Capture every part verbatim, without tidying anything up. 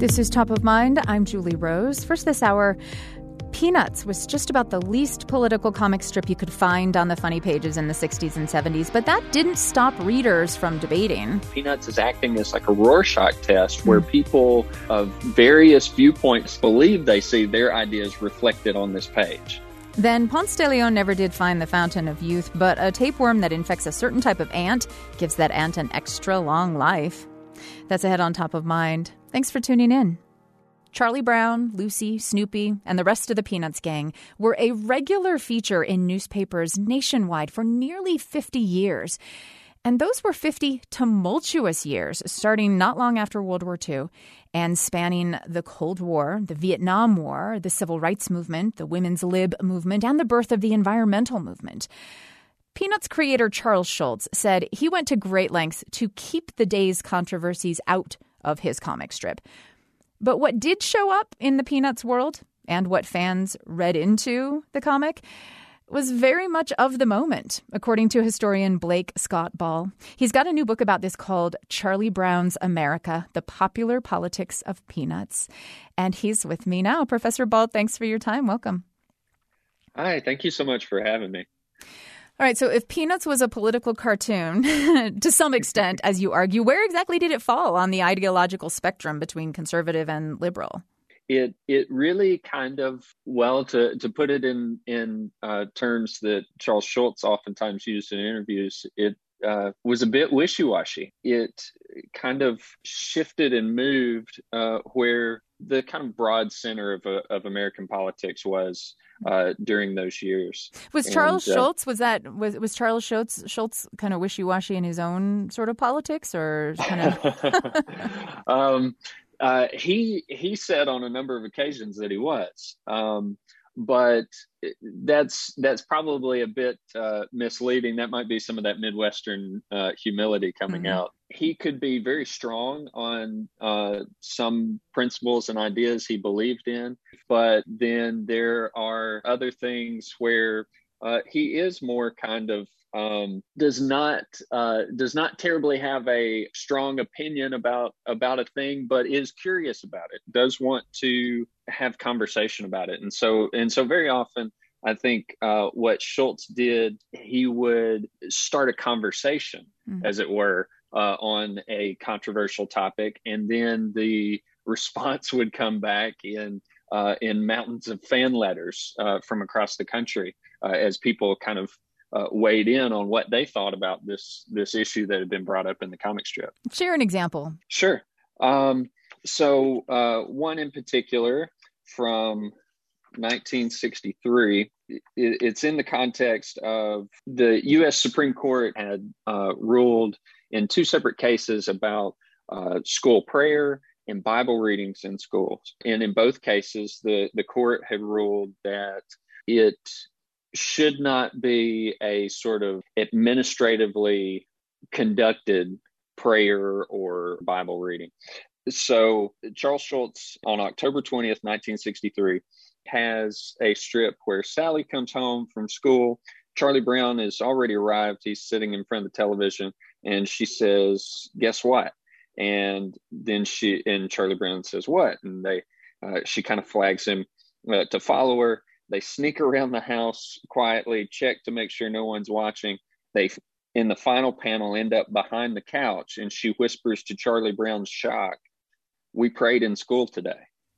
This is Top of Mind. I'm Julie Rose. First this hour, Peanuts was just about the least political comic strip you could find on the funny pages in the sixties and seventies, but that didn't stop readers from debating. Peanuts is acting as like a Rorschach test where people of various viewpoints believe they see their ideas reflected on this page. Then Ponce de Leon never did find the fountain of youth, but a tapeworm that infects a certain type of ant gives that ant an extra long life. That's ahead on Top of Mind. Thanks for tuning in. Charlie Brown, Lucy, Snoopy, and the rest of the Peanuts gang were a regular feature in newspapers nationwide for nearly fifty years. And those were fifty tumultuous years, starting not long after World War Two and spanning the Cold War, the Vietnam War, the Civil Rights Movement, the Women's Lib movement, and the birth of the environmental movement. Peanuts creator Charles Schulz said he went to great lengths to keep the day's controversies out of his comic strip. But what did show up in the Peanuts world, and what fans read into the comic, was very much of the moment, according to historian Blake Scott Ball. He's got a new book about this called Charlie Brown's America, The Popular Politics of Peanuts. And he's with me now. Professor Ball, thanks for your time. Welcome. Hi, thank you so much for having me. All right, so if Peanuts was a political cartoon, to some extent, as you argue, where exactly did it fall on the ideological spectrum between conservative and liberal? It it really kind of, well, to, to put it in, in uh, terms that Charles Schulz oftentimes used in interviews, it uh, was a bit wishy-washy. It kind of shifted and moved uh, where the kind of broad center of, uh, of American politics was uh, during those years. Was Charles and, uh, Schulz, was that, was, was Charles Schulz, Schulz kind of wishy-washy in his own sort of politics, or kind of? um, uh, he, he said on a number of occasions that he was, um, but that's, that's probably a bit uh, misleading. That might be some of that Midwestern uh, humility coming mm-hmm. out. He could be very strong on uh, some principles and ideas he believed in, but then there are other things where uh, he is more kind of um, does not uh, does not terribly have a strong opinion about about a thing, but is curious about it. Does want to have conversation about it, and so and so very often, I think uh, what Schulz did, he would start a conversation, mm-hmm. as it were, uh, on a controversial topic, and then the response would come back in uh, in mountains of fan letters uh, from across the country uh, as people kind of uh, weighed in on what they thought about this this issue that had been brought up in the comic strip. Share an example. Sure. Um, so uh, one in particular from nineteen sixty-three, it's in the context of the U S Supreme Court had uh, ruled in two separate cases about uh, school prayer and Bible readings in schools. And in both cases, the, the court had ruled that it should not be a sort of administratively conducted prayer or Bible reading. So Charles Schulz, on October twentieth, nineteen sixty-three, has a strip where Sally comes home from school. Charlie Brown has already arrived. He's sitting in front of the television, and she says, "Guess what?" And then she and Charlie Brown says, "What?" And they, uh, she kind of flags him uh, to follow her. They sneak around the house quietly, check to make sure no one's watching. They, in the final panel, end up behind the couch, and she whispers to Charlie Brown's shock, "We prayed in school today."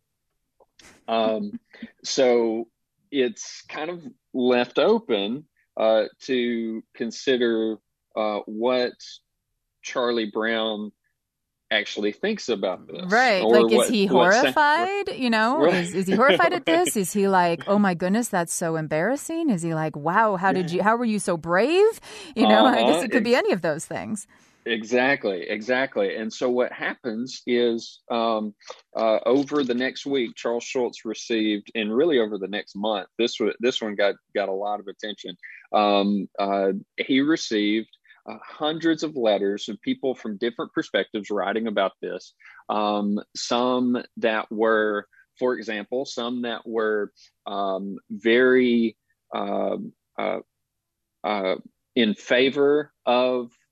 Um, so it's kind of left open uh, to consider uh, what Charlie Brown actually thinks about this. Right. Like, is what, he horrified? You know, right. is, is he horrified at this? Is he like, "Oh my goodness, that's so embarrassing"? Is he like, "Wow, how did you, how were you so brave?" You know, uh-huh. I guess it could be any of those things. Exactly, exactly. And so what happens is um, uh, over the next week, Charles Schulz received, and really over the next month, this one, this one got, got a lot of attention. Um, uh, he received uh, hundreds of letters of people from different perspectives writing about this. Um, some that were, for example, some that were um, very uh, uh, uh, in favor of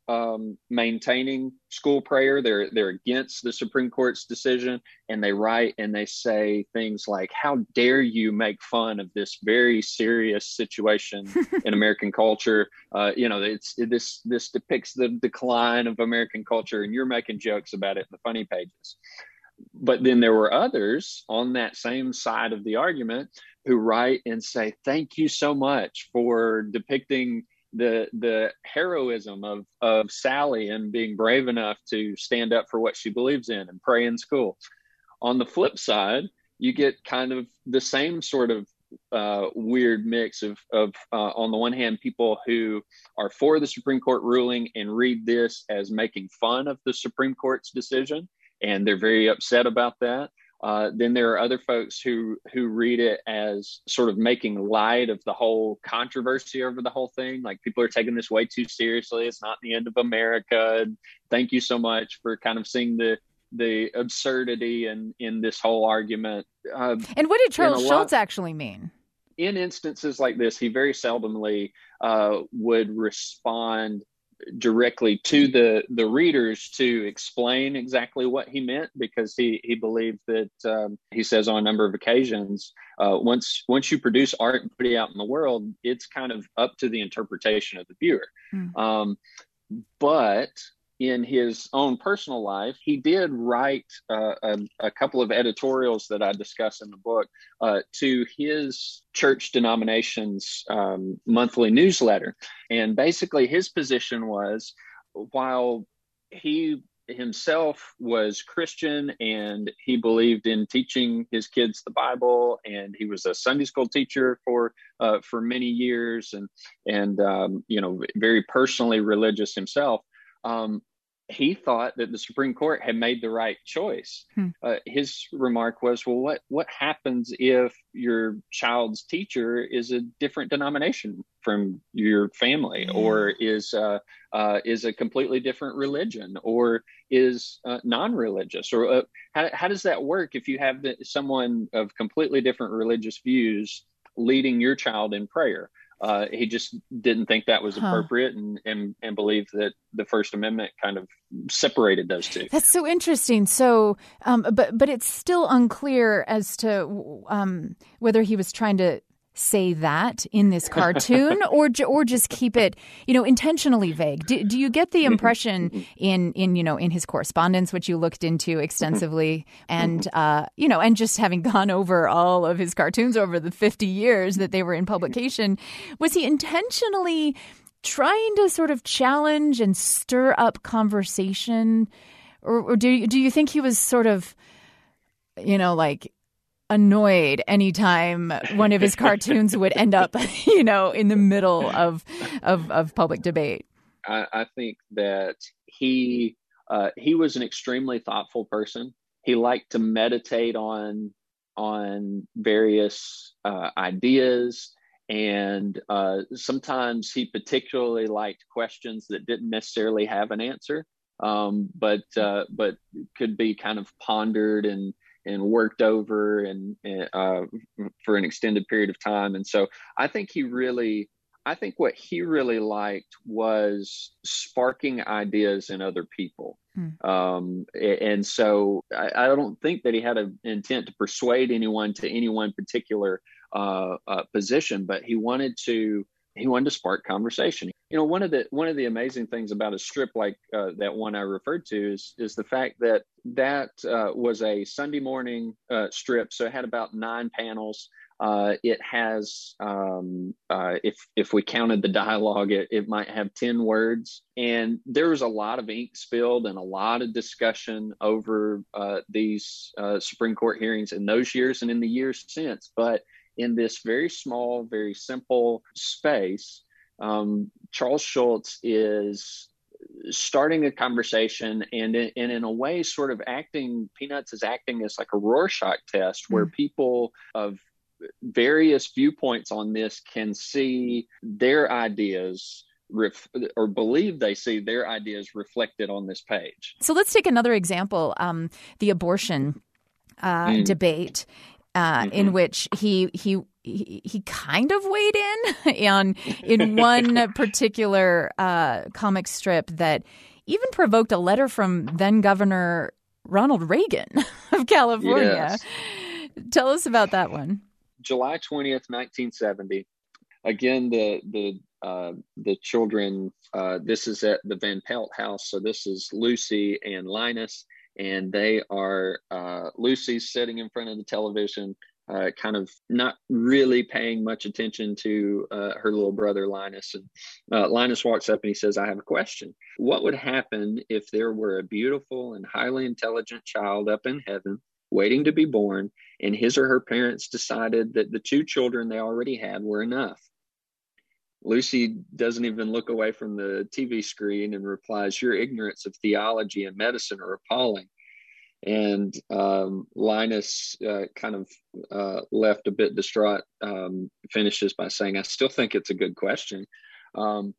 um, maintaining school prayer. They're they're against the Supreme Court's decision, and they write and they say things like, "How dare you make fun of this very serious situation in American culture? Uh, you know, it's this this depicts the decline of American culture, and you're making jokes about it in the funny pages." But then there were others on that same side of the argument who write and say, "Thank you so much for depicting the the heroism of of Sally and being brave enough to stand up for what she believes in and pray in school." On the flip side, you get kind of the same sort of uh, weird mix of, of uh, on the one hand, people who are for the Supreme Court ruling and read this as making fun of the Supreme Court's decision, and they're very upset about that. Uh, then there are other folks who who read it as sort of making light of the whole controversy over the whole thing. Like, people are taking this way too seriously. It's not the end of America. And thank you so much for kind of seeing the the absurdity in, in this whole argument. Uh, and what did Charles Schulz lot, actually mean? In instances like this, he very seldomly uh, would respond directly to the the readers to explain exactly what he meant, because he he believed that um, he says on a number of occasions, uh, once once you produce art and put it out in the world, it's kind of up to the interpretation of the viewer. Mm. Um, but in his own personal life, he did write uh, a, a couple of editorials that I discuss in the book uh, to his church denomination's um, monthly newsletter. And basically his position was, while he himself was Christian and he believed in teaching his kids the Bible, and he was a Sunday school teacher for uh, for many years, and, and um, you know, very personally religious himself, um, he thought that the Supreme Court had made the right choice. Hmm. Uh, his remark was, well, what, what happens if your child's teacher is a different denomination from your family, yeah. or is uh, uh, is a completely different religion, or is uh, non-religious? Or uh, how, how does that work if you have the, someone of completely different religious views leading your child in prayer? Uh, he just didn't think that was appropriate, huh. and, and and believed that the First Amendment kind of separated those two. That's so interesting. So, um, but but it's still unclear as to um, whether he was trying to say that in this cartoon or or just keep it, you know, intentionally vague. Do, do you get the impression in in you know in his correspondence, which you looked into extensively, and uh, you know, and just having gone over all of his cartoons over the fifty years that they were in publication, was he intentionally trying to sort of challenge and stir up conversation, or, or do you, do you think he was sort of, you know, like annoyed anytime one of his cartoons would end up, you know, in the middle of of, of public debate? I, I think that he uh, he was an extremely thoughtful person. He liked to meditate on on various uh, ideas, and uh, sometimes he particularly liked questions that didn't necessarily have an answer, um, but uh, but could be kind of pondered and and worked over and uh, for an extended period of time. And so I think he really, I think what he really liked was sparking ideas in other people. Hmm. Um, and so I, I don't think that he had an intent to persuade anyone to any one particular uh, uh, position, but he wanted to, he wanted to spark conversation. You know, one of the one of the amazing things about a strip like uh, that one I referred to is is the fact that that uh, was a Sunday morning uh, strip, so it had about nine panels. Uh, it has, um, uh, if if we counted the dialogue, it, it might have ten words, and there was a lot of ink spilled and a lot of discussion over uh, these uh, Supreme Court hearings in those years and in the years since. But in this very small, very simple space, um, Charles Schulz is starting a conversation and, and in a way sort of acting, Peanuts is acting as like a Rorschach test where mm. people of various viewpoints on this can see their ideas Ref, or believe they see their ideas reflected on this page. So let's take another example, um, the abortion uh, mm. debate. uh, mm-hmm. in which he he he, he kind of weighed in on in one particular uh, comic strip that even provoked a letter from then Governor Ronald Reagan of California. Yes. Tell us about that one. July twentieth, nineteen seventy. Again, the the uh, the children. Uh, this is at the Van Pelt house. So this is Lucy and Linus, and they are uh, Lucy's sitting in front of the television, uh, kind of not really paying much attention to uh, her little brother Linus. And uh, Linus walks up and he says, "I have a question. What would happen if there were a beautiful and highly intelligent child up in heaven, waiting to be born, and his or her parents decided that the two children they already had were enough?" Lucy doesn't even look away from the T V screen and replies, "Your ignorance of theology and medicine are appalling." And um, Linus, uh, kind of uh, left a bit distraught, um, finishes by saying, "I still think it's a good question." Um,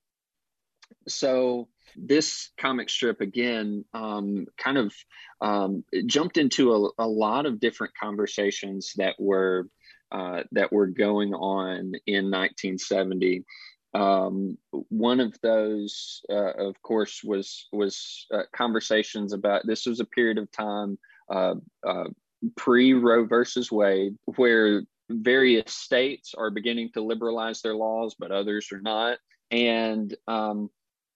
so this comic strip, again, um, kind of um, jumped into a, a lot of different conversations that were uh, that were going on in nineteen seventy. Um, one of those, uh, of course, was was uh, conversations about, this was a period of time uh, uh, pre-Roe versus Wade, where various states are beginning to liberalize their laws, but others are not. And um,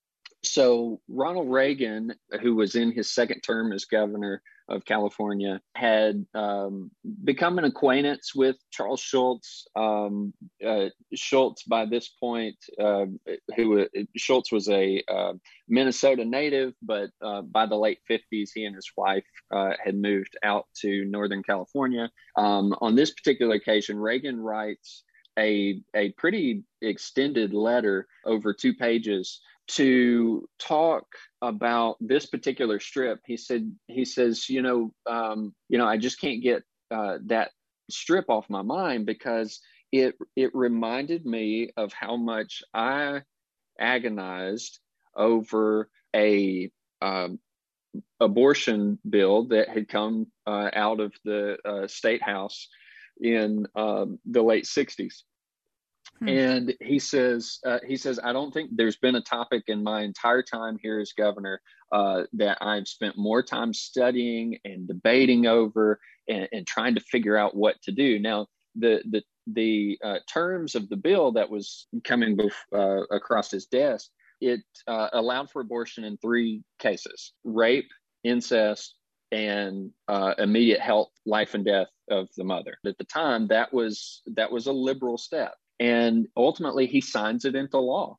so Ronald Reagan, who was in his second term as governor of California, had um, become an acquaintance with Charles Schulz. Um, uh, Schulz, by this point, uh, who Schulz was a uh, Minnesota native, but uh, by the late fifties, he and his wife uh, had moved out to Northern California. Um, on this particular occasion, Reagan writes a a pretty extended letter over two pages to talk about this particular strip. He said, he says, you know, um, you know, I just can't get uh, that strip off my mind, because it it reminded me of how much I agonized over a um, abortion bill that had come uh, out of the uh, state house in um, the late sixties. Hmm. And he says, uh, he says, "I don't think there's been a topic in my entire time here as governor uh, that I've spent more time studying and debating over and, and trying to figure out what to do." Now, the the the uh, terms of the bill that was coming bef- uh, across his desk, it uh, allowed for abortion in three cases: rape, incest, and uh, immediate health, life and death of the mother. At the time, that was that was a liberal step. And ultimately, he signs it into law.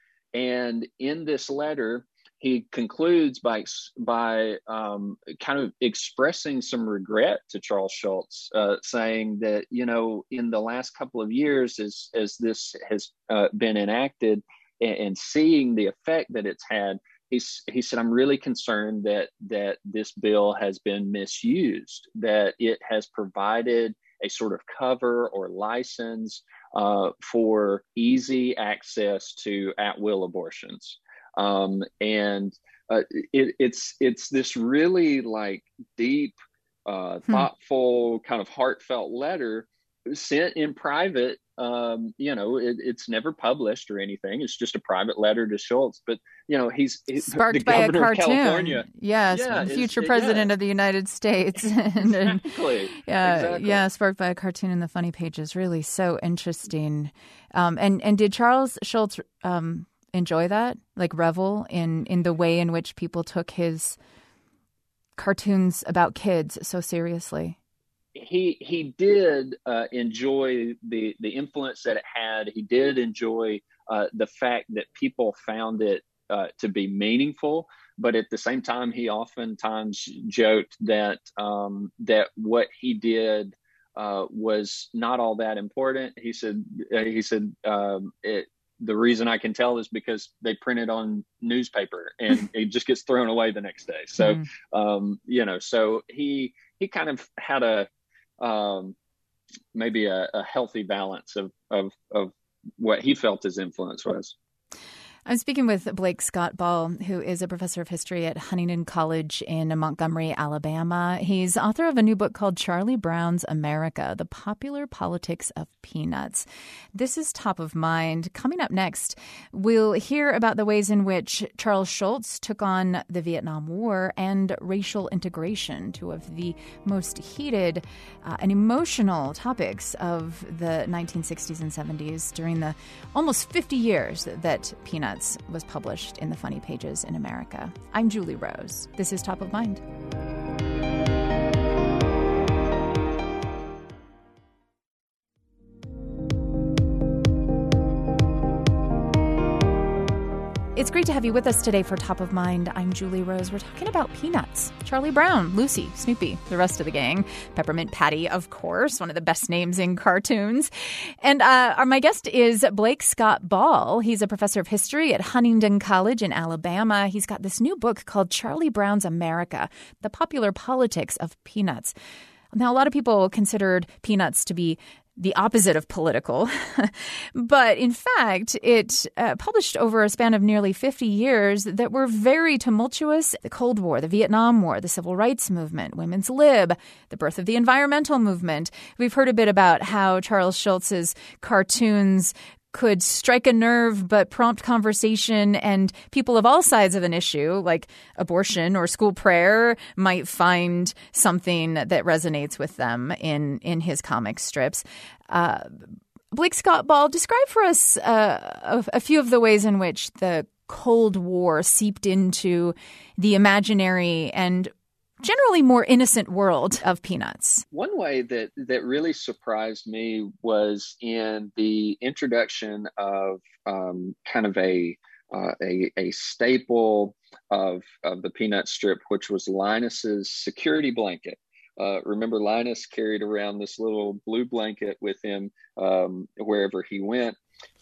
And in this letter, he concludes by by um, kind of expressing some regret to Charles Schulz, uh, saying that, you know, in the last couple of years, as as this has uh, been enacted, and, and seeing the effect that it's had, he's, he said, "I'm really concerned that that this bill has been misused, that it has provided a sort of cover or license uh, for easy access to at-will abortions." Um, and uh, it, it's it's this really like deep, uh, thoughtful, hmm. kind of heartfelt letter sent in private. Um, you know, it, it's never published or anything. It's just a private letter to Schulz. But, you know, he's sparked the by a governor of cartoon. California. Yes, yeah, future it, president yeah. of the United States. and, and, exactly. Yeah, exactly. Yeah, sparked by a cartoon in the funny pages. Really so interesting. Um, and, and did Charles Schulz um, enjoy that? Like revel in, in the way in which people took his cartoons about kids so seriously? He he did uh, enjoy the the influence that it had. He did enjoy uh, the fact that people found it uh, to be meaningful. But at the same time, he oftentimes joked that um, that what he did uh, was not all that important. He said uh, he said um, it, the reason I can tell is because they print it on newspaper and it just gets thrown away the next day. So mm. um, you know, so he he kind of had a Um, maybe a, a healthy balance of, of of what he felt his influence was. I'm speaking with Blake Scott Ball, who is a professor of history at Huntingdon College in Montgomery, Alabama. He's author of a new book called Charlie Brown's America, The Popular Politics of Peanuts. This is top of mind. Coming up next, we'll hear about the ways in which Charles Schulz took on the Vietnam War and racial integration, two of the most heated uh, and emotional topics of the nineteen sixties and seventies during the almost fifty years that Peanuts was published in the funny pages in America. I'm Julie Rose. This is Top of Mind. It's great to have you with us today for Top of Mind. I'm Julie Rose. We're talking about Peanuts. Charlie Brown, Lucy, Snoopy, the rest of the gang. Peppermint Patty, of course, one of the best names in cartoons. And uh, our, my guest is Blake Scott Ball. He's a professor of history at Huntingdon College in Alabama. He's got this new book called Charlie Brown's America, The Popular Politics of Peanuts. Now, a lot of people considered Peanuts to be the opposite of political. But in fact, it uh, published over a span of nearly fifty years that were very tumultuous. The Cold War, the Vietnam War, the Civil Rights Movement, Women's Lib, the birth of the environmental movement. We've heard a bit about how Charles Schulz's cartoons could strike a nerve but prompt conversation, and people of all sides of an issue, like abortion or school prayer, might find something that resonates with them in, in his comic strips. Uh, Blake Scott Ball, describe for us uh, a, a few of the ways in which the Cold War seeped into the imaginary and generally more innocent world of Peanuts. One way that, that really surprised me was in the introduction of um, kind of a, uh, a a staple of, of the Peanut strip, which was Linus's security blanket. Uh, remember, Linus carried around this little blue blanket with him um, wherever he went.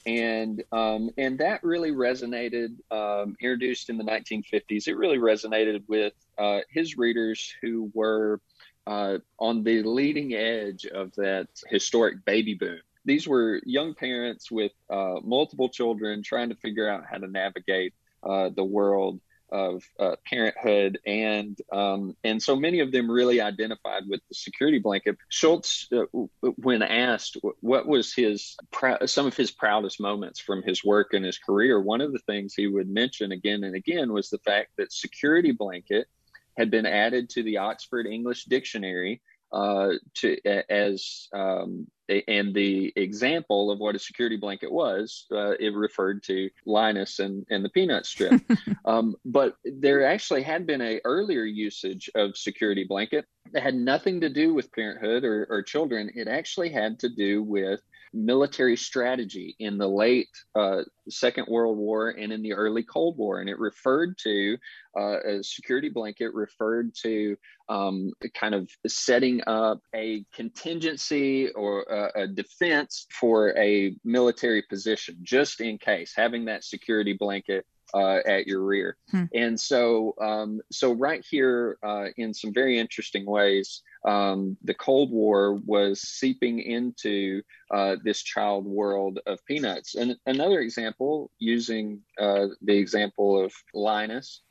And um, and that really resonated, um, introduced in the nineteen fifties. It really resonated with uh, his readers who were uh, on the leading edge of that historic baby boom. These were young parents with uh, multiple children trying to figure out how to navigate uh, the world of uh, parenthood, and um, and so many of them really identified with the security blanket. Schulz, uh, when asked what was his pr- some of his proudest moments from his work and his career, one of the things he would mention again and again was the fact that security blanket had been added to the Oxford English Dictionary uh, to as um, and the example of what a security blanket was, uh, it referred to Linus and, and the Peanut strip. um, but there actually had been a earlier usage of security blanket that had nothing to do with parenthood or, or children. It actually had to do with military strategy in the late uh, Second World War and in the early Cold War. And it referred to, uh, a security blanket referred to um, kind of setting up a contingency or a, a defense for a military position, just in case, having that security blanket Uh, at your rear. Hmm. And so um, so right here, uh, in some very interesting ways, um, the Cold War was seeping into uh, this child world of Peanuts. And another example, using uh, the example of Linus,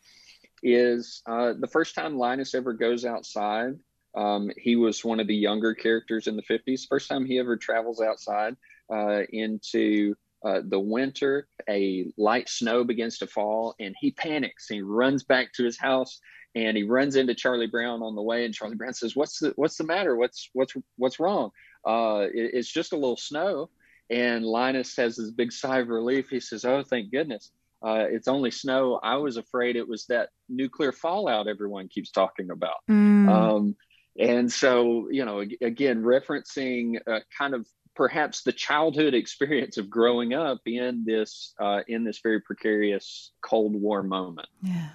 is uh, the first time Linus ever goes outside. Um, he was one of the younger characters in the fifties. First time he ever travels outside uh, into Uh, the winter, a light snow begins to fall, and he panics. He runs back to his house, and he runs into Charlie Brown on the way. And Charlie Brown says, "What's the What's the matter? What's What's What's wrong? Uh, it, it's just a little snow." And Linus has this big sigh of relief. He says, "Oh, thank goodness! Uh, it's only snow. I was afraid it was that nuclear fallout everyone keeps talking about." Mm. Um, and so, you know, again, referencing uh, kind of perhaps the childhood experience of growing up in this uh, in this very precarious Cold War moment. Yeah.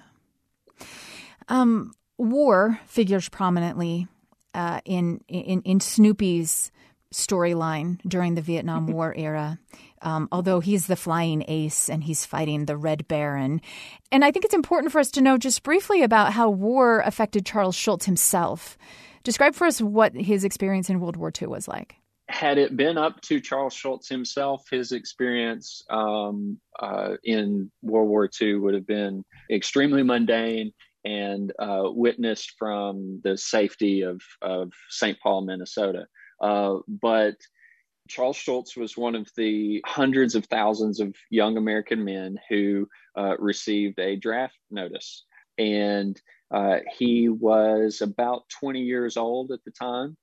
Um, war figures prominently uh, in, in in Snoopy's storyline during the Vietnam War era. Um, although he's the flying ace and he's fighting the Red Baron. And I think it's important for us to know just briefly about how war affected Charles Schulz himself. Describe for us what his experience in World War Two was like. had it been up to Charles Schulz himself, his experience um, uh, in World War Two would have been extremely mundane and uh, witnessed from the safety of, of Saint Paul, Minnesota. Uh, but Charles Schulz was one of the hundreds of thousands of young American men who uh, received a draft notice. And uh, he was about twenty years old at the time.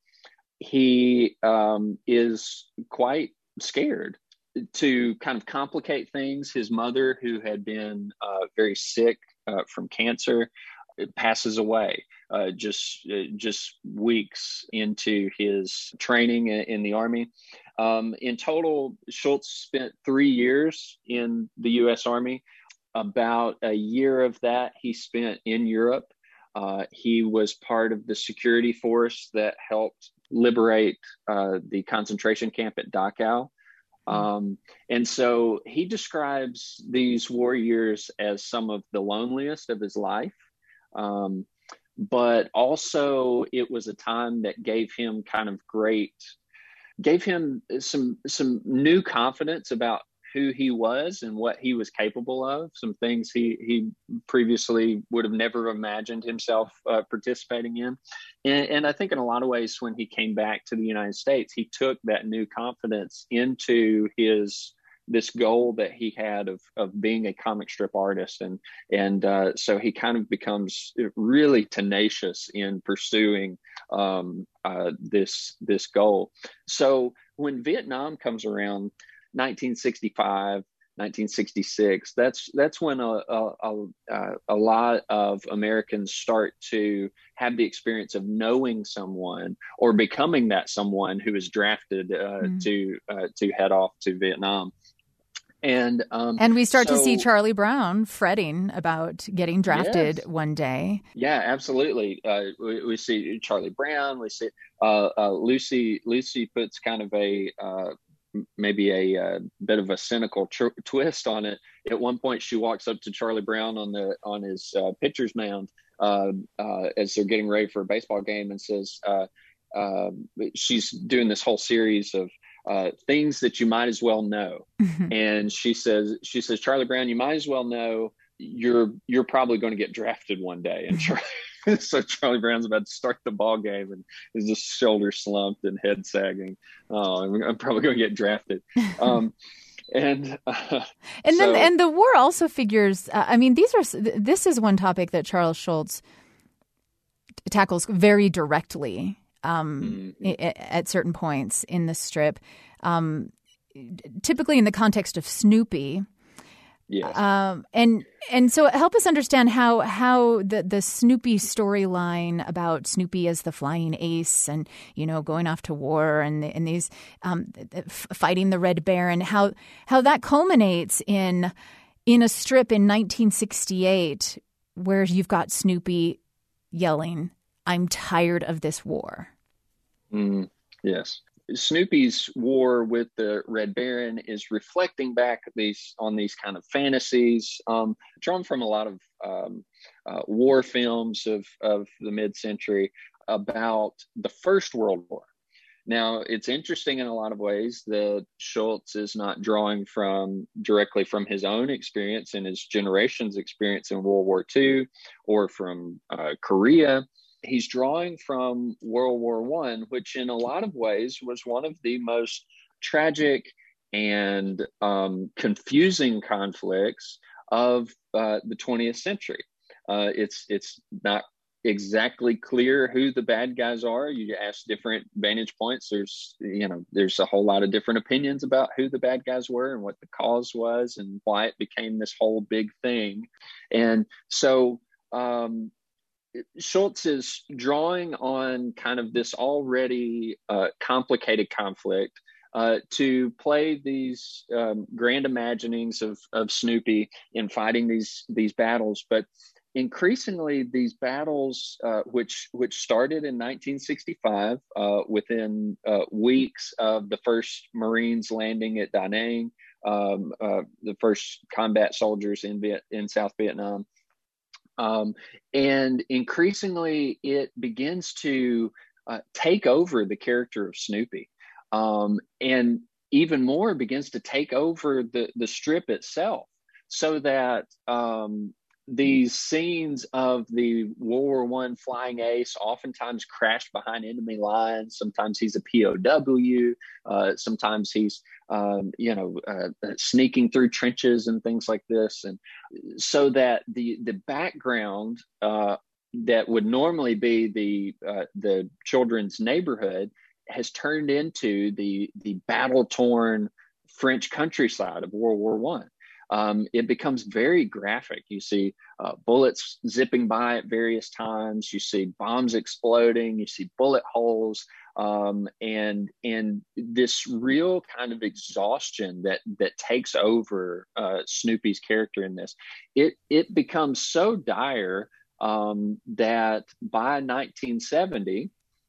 He um, is quite scared. To kind of complicate things, his mother, who had been uh, very sick uh, from cancer, passes away uh, just uh, just weeks into his training in, in the Army. Um, in total, Schulz spent three years in the U S Army. About a year of that he spent in Europe. Uh, he was part of the security force that helped liberate uh, the concentration camp at Dachau. Um, and so he describes these war years as some of the loneliest of his life. Um, but also it was a time that gave him kind of great, gave him some, some new confidence about who he was and what he was capable of, some things he, he previously would have never imagined himself uh, participating in. And, and I think in a lot of ways, when he came back to the United States, he took that new confidence into his this goal that he had of of being a comic strip artist. And, and uh, so he kind of becomes really tenacious in pursuing um, uh, this, this goal. So when Vietnam comes around, nineteen sixty-five, nineteen sixty-six, that's that's when a, a, a, a lot of Americans start to have the experience of knowing someone or becoming that someone who is drafted uh, mm. to uh, to head off to Vietnam. And um, and we start so, to see Charlie Brown fretting about getting drafted yes. one day. Yeah, absolutely. Uh, we, we see Charlie Brown. We see uh, uh, Lucy. Lucy puts kind of a uh, maybe a uh, bit of a cynical tr- twist on it. At one point, she walks up to Charlie Brown on the on his uh, pitcher's mound uh, uh, as they're getting ready for a baseball game, and says uh, uh, she's doing this whole series of uh, things that you might as well know. Mm-hmm. And she says, she says, Charlie Brown, you might as well know you're you're probably going to get drafted one day. And Charlie. So Charlie Brown's about to start the ball game and is just shoulder slumped and head sagging. Oh, I'm, I'm probably going to get drafted. Um, and uh, and so, then and the war also figures. Uh, I mean, these are this is one topic that Charles Schulz tackles very directly um, mm-hmm. at certain points in the strip. Um, typically, in the context of Snoopy. Yes. Um, and and so help us understand how how the, the Snoopy storyline about Snoopy as the flying ace and, you know, going off to war and, and these um, f- fighting the Red Baron, how how that culminates in in a strip in nineteen sixty-eight where you've got Snoopy yelling, "I'm tired of this war." Mm, yes. Snoopy's war with the Red Baron is reflecting back these on these kind of fantasies um, drawn from a lot of um, uh, war films of, of the mid-century about the First World War. Now, it's interesting in a lot of ways that Schulz is not drawing from directly from his own experience and his generation's experience in World War Two or from uh, Korea. He's drawing from World War One, which in a lot of ways was one of the most tragic and um, confusing conflicts of uh, the twentieth century. Uh, it's it's not exactly clear who the bad guys are. You ask different vantage points. There's you know there's a whole lot of different opinions about who the bad guys were and what the cause was and why it became this whole big thing. And so. Um, Schulz is drawing on kind of this already uh, complicated conflict uh, to play these um, grand imaginings of, of Snoopy in fighting these these battles. But increasingly, these battles, uh, which which started in nineteen sixty-five, uh, within uh, weeks of the first Marines landing at Da Nang, um, uh, the first combat soldiers in Viet- in South Vietnam. Um, and increasingly, it begins to uh, take over the character of Snoopy. um, and even more begins to take over the, the strip itself, so that um, these scenes of the World War One flying ace oftentimes crash behind enemy lines. Sometimes he's a P O W. Uh, sometimes he's, um, you know, uh, sneaking through trenches and things like this. And so that the the background uh, that would normally be the uh, the children's neighborhood has turned into the the battle torn French countryside of World War One. Um, it becomes very graphic. You see uh, bullets zipping by at various times. You see bombs exploding. You see bullet holes, um, and and this real kind of exhaustion that that takes over uh, Snoopy's character in this. It it becomes so dire um, that by nineteen seventy,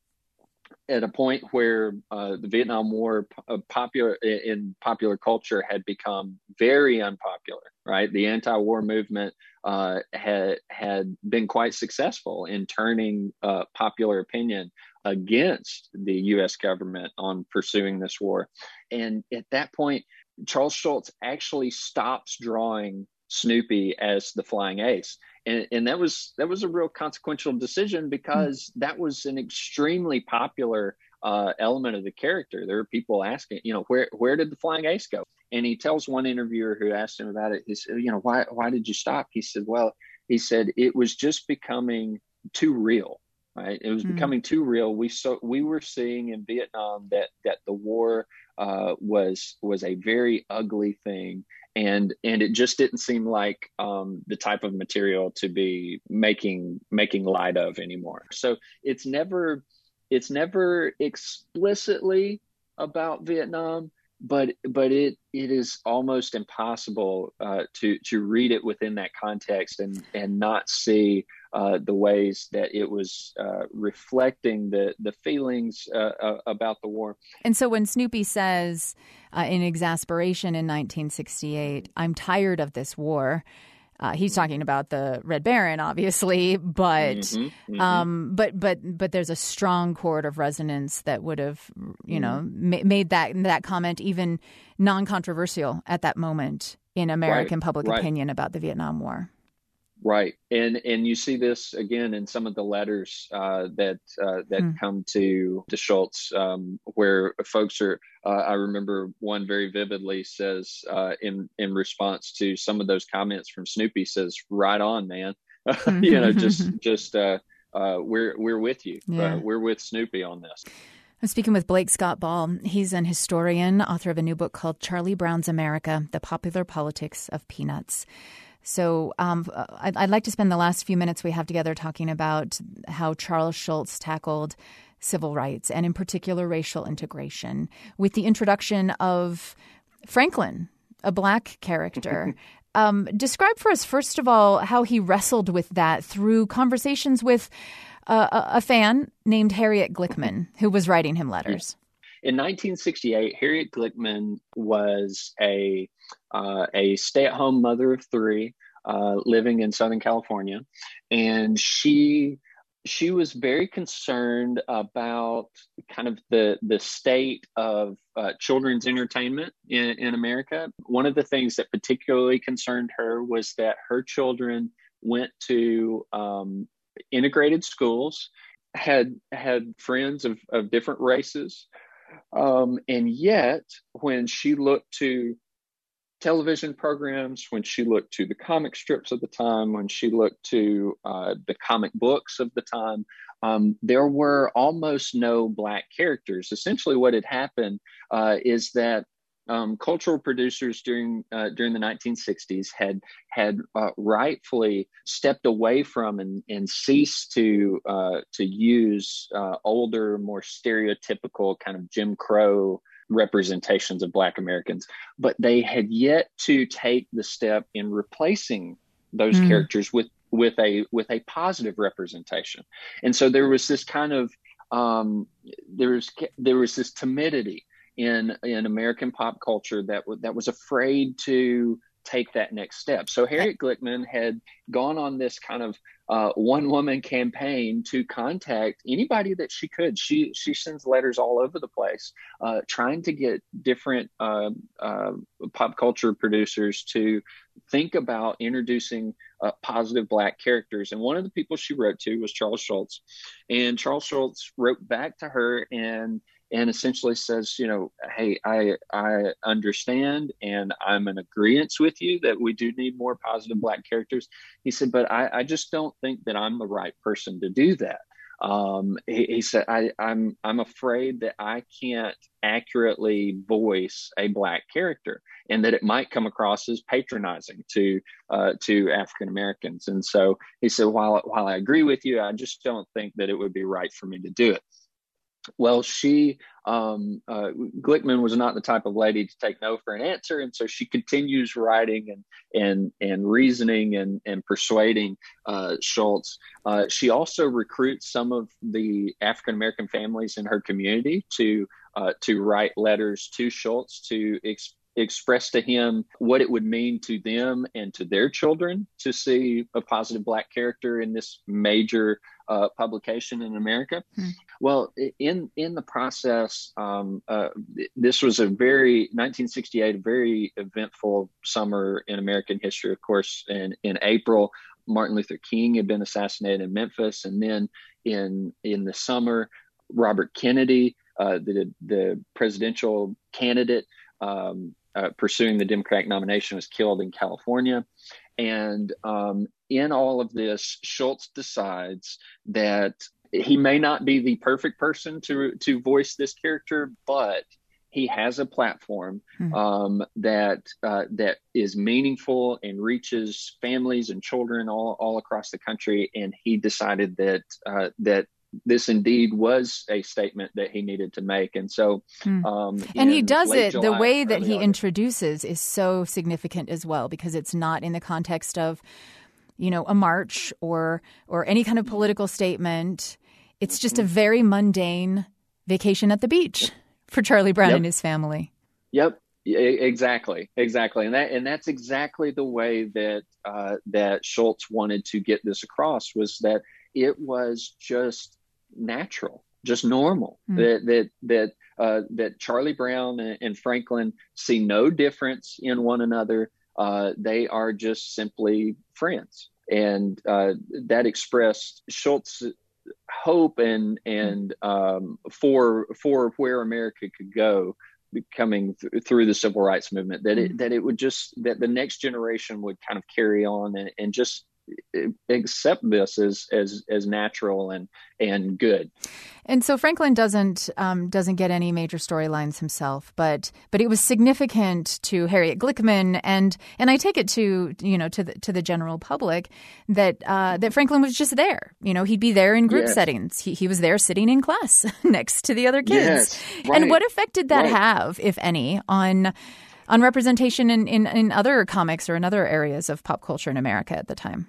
at a point where uh, the Vietnam War uh, popular in popular culture had become very unpopular, right? The anti-war movement uh, had had been quite successful in turning uh, popular opinion against the U S government on pursuing this war. And at that point, Charles Schulz actually stops drawing Snoopy as the flying ace. And, and that was that was a real consequential decision, because mm. that was an extremely popular uh, element of the character. There were people asking, you know, where where did the flying ace go? And he tells one interviewer who asked him about it, he said, you know, why why did you stop? He said, well, he said it was just becoming too real, right? It was mm. becoming too real. We so we were seeing in Vietnam that that the war uh, was was a very ugly thing. And and it just didn't seem like um, the type of material to be making making light of anymore. So it's never it's never explicitly about Vietnam, but but it it is almost impossible uh, to to read it within that context and and not see uh, the ways that it was uh, reflecting the the feelings uh, uh, about the war. And so when Snoopy says uh, in exasperation in nineteen sixty-eight, "I'm tired of this war," Uh, he's talking about the Red Baron, obviously, but mm-hmm, mm-hmm. Um, but but but there's a strong chord of resonance that would have, you mm-hmm. know, ma- made that that comment even non-controversial at that moment in American right, public right. opinion about the Vietnam War. Right, and and you see this again in some of the letters uh, that uh, that mm. come to to Schulz, um, where folks are. Uh, I remember one very vividly says uh, in in response to some of those comments from Snoopy, says, "Right on, man." you know, just just uh, uh, we're we're with you. Yeah. Uh, we're with Snoopy on this. I'm speaking with Blake Scott Ball. He's an historian, author of a new book called Charlie Brown's America: The Popular Politics of Peanuts. So um, I'd, I'd like to spend the last few minutes we have together talking about how Charles Schulz tackled civil rights and in particular racial integration with the introduction of Franklin, a black character. um, describe for us, first of all, how he wrestled with that through conversations with uh, a, a fan named Harriet Glickman, who was writing him letters. In nineteen sixty-eight, Harriet Glickman was a uh, a stay-at-home mother of three uh, living in Southern California, and she she was very concerned about kind of the the state of uh, children's entertainment in, in America. One of the things that particularly concerned her was that her children went to um, integrated schools, had had friends of, of different races. Um, and yet, when she looked to television programs, when she looked to the comic strips of the time, when she looked to uh, the comic books of the time, um, there were almost no black characters. Essentially, what had happened uh, is that um, cultural producers during uh, during the nineteen sixties had had uh, rightfully stepped away from and, and ceased to uh, to use uh, older, more stereotypical kind of Jim Crow representations of Black Americans, but they had yet to take the step in replacing those mm. characters with with a with a positive representation. And so there was this kind of um, there was there was this timidity in in American pop culture that w- that was afraid to take that next step. So Harriet Glickman had gone on this kind of uh, one woman campaign to contact anybody that she could. She she sends letters all over the place, uh, trying to get different uh, uh, pop culture producers to think about introducing uh, positive Black characters. And one of the people she wrote to was Charles Schulz. And Charles Schulz wrote back to her and and essentially says, you know, hey, I I understand and I'm in agreement with you that we do need more positive Black characters. He said, but I, I just don't think that I'm the right person to do that. Um, he, he said, I, I'm I'm afraid that I can't accurately voice a Black character and that it might come across as patronizing to uh, to African Americans. And so he said, while while I agree with you, I just don't think that it would be right for me to do it. Well, she, um, uh, Glickman was not the type of lady to take no for an answer. And so she continues writing and, and, and reasoning and, and persuading uh, Schulz. Uh, she also recruits some of the African-American families in her community to, uh, to write letters to Schulz to explain express to him what it would mean to them and to their children to see a positive Black character in this major uh, publication in America. Hmm. Well, in in the process, um, uh, this was a very nineteen sixty-eight, a very eventful summer in American history. Of course, in in April, Martin Luther King had been assassinated in Memphis, and then in in the summer, Robert Kennedy, uh, the the presidential candidate, Um, Uh, pursuing the Democratic nomination, was killed in California. And um, in all of this, Schulz decides that he may not be the perfect person to to voice this character, but he has a platform hmm. um, that uh, that is meaningful and reaches families and children all, all across the country. And he decided that uh, that this indeed was a statement that he needed to make. And so, um, and he does it, July, the way that he August, introduces is so significant as well, because it's not in the context of, you know, a march or, or any kind of political statement. It's just a very mundane vacation at the beach for Charlie Brown yep. and his family. Yep. Exactly. Exactly. And that, and that's exactly the way that, uh, that Schulz wanted to get this across, was that it was just natural, just normal, mm. that that that uh, that Charlie Brown and, and Franklin see no difference in one another. Uh, they are just simply friends, and uh, that expressed Schulz's hope and and um, for for where America could go, coming th- through the civil rights movement. That it that it would just that the next generation would kind of carry on and, and just accept this as as as natural and and good. And so Franklin doesn't um, doesn't get any major storylines himself, but but it was significant to Harriet Glickman, and and I take it to you know to the to the general public that uh, that Franklin was just there. You know, he'd be there in group yes. settings. He he was there sitting in class next to the other kids. Yes, right. And what effect did that right. have, if any, on on representation in, in, in other comics or in other areas of pop culture in America at the time?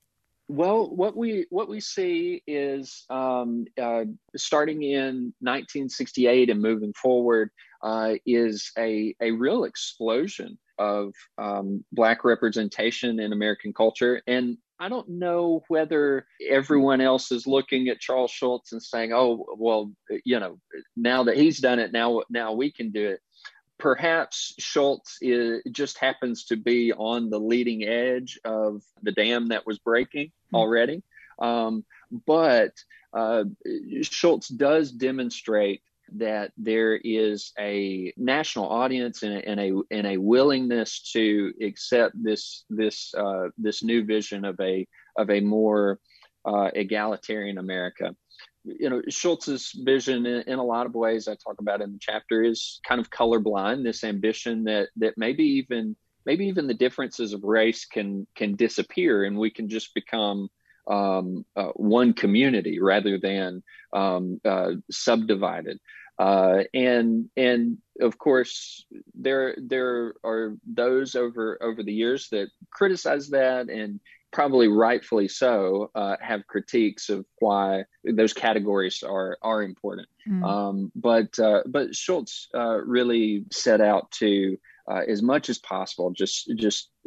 Well, what we what we see is um, uh, starting in nineteen sixty-eight and moving forward uh, is a a real explosion of um, Black representation in American culture. And I don't know whether everyone else is looking at Charles Schulz and saying, "Oh, well, you know, now that he's done it, now now we can do it." Perhaps Schulz is, just happens to be on the leading edge of the dam that was breaking already. Um, but uh, Schulz does demonstrate that there is a national audience and a, and a, and a willingness to accept this this uh, this new vision of a of a more uh, egalitarian America. You know, Schulz's vision in, in a lot of ways, I talk about in the chapter, is kind of colorblind, this ambition that that maybe even maybe even the differences of race can can disappear and we can just become um, uh, one community rather than um, uh, subdivided. Uh, and and of course, there there are those over over the years that criticize that, and probably rightfully so, uh, have critiques of why those categories are are important. Mm. Um, but uh, but Schulz uh, really set out to, uh, as much as possible, just just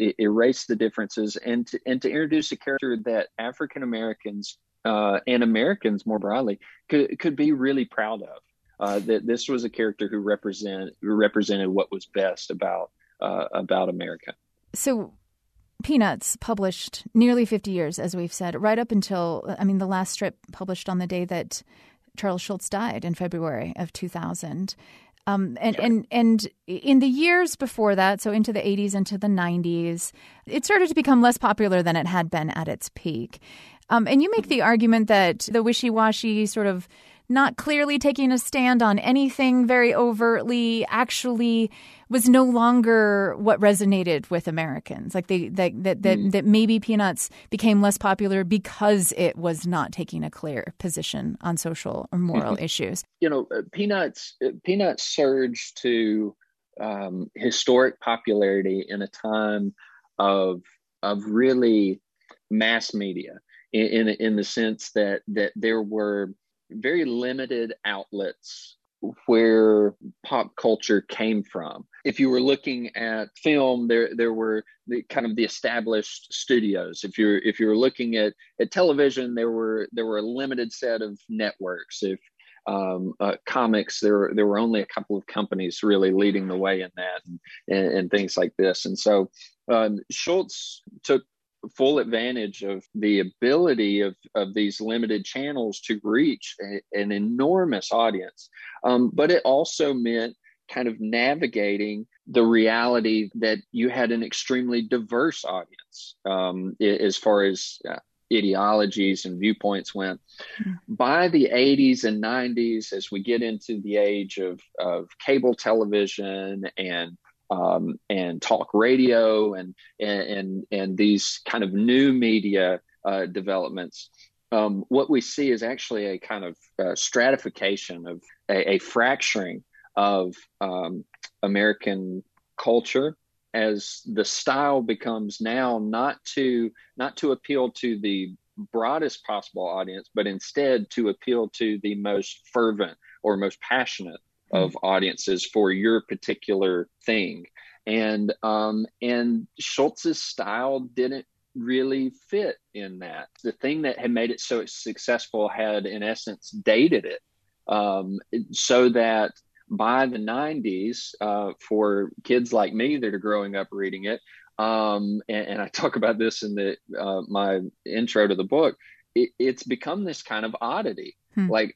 e- erase the differences and to, and to introduce a character that African Americans uh, and Americans more broadly could could be really proud of. Uh, that this was a character who represent who represented what was best about uh, about America. So, Peanuts published nearly fifty years, as we've said, right up until, I mean, the last strip published on the day that Charles Schulz died in February of two thousand. Um, and, Sure. and and in the years before that, so into the eighties, into the nineties, it started to become less popular than it had been at its peak. Um, and you make the argument that the wishy-washy sort of not clearly taking a stand on anything very overtly actually was no longer what resonated with Americans. Like they, that that that, Mm. that maybe Peanuts became less popular because it was not taking a clear position on social or moral issues. You know, uh, Peanuts uh, Peanuts surged to um, historic popularity in a time of of really mass media, in in, in the sense that that there were very limited outlets where pop culture came from. If you were looking at film, there there were the kind of the established studios. If you're if you were looking at, at television, there were there were a limited set of networks. If um, uh, comics, there were there were only a couple of companies really leading the way in that, and, and, and things like this. And so um, Schulz took full advantage of the ability of, of these limited channels to reach a, an enormous audience. Um, but it also meant kind of navigating the reality that you had an extremely diverse audience um, as far as uh, ideologies and viewpoints went. Mm-hmm. By the eighties and nineties, as we get into the age of, of cable television and Um, and talk radio and, and, and these kind of new media uh, developments, um, what we see is actually a kind of uh, stratification of a, a fracturing of um, American culture, as the style becomes now not to not to appeal to the broadest possible audience, but instead to appeal to the most fervent or most passionate of audiences for your particular thing. And um, and Schulz's style didn't really fit in that. The thing that had made it so successful had, in essence, dated it, um, so that by the nineties, uh, for kids like me that are growing up reading it, um, and, and I talk about this in the uh, my intro to the book, it, it's become this kind of oddity. Hmm. Like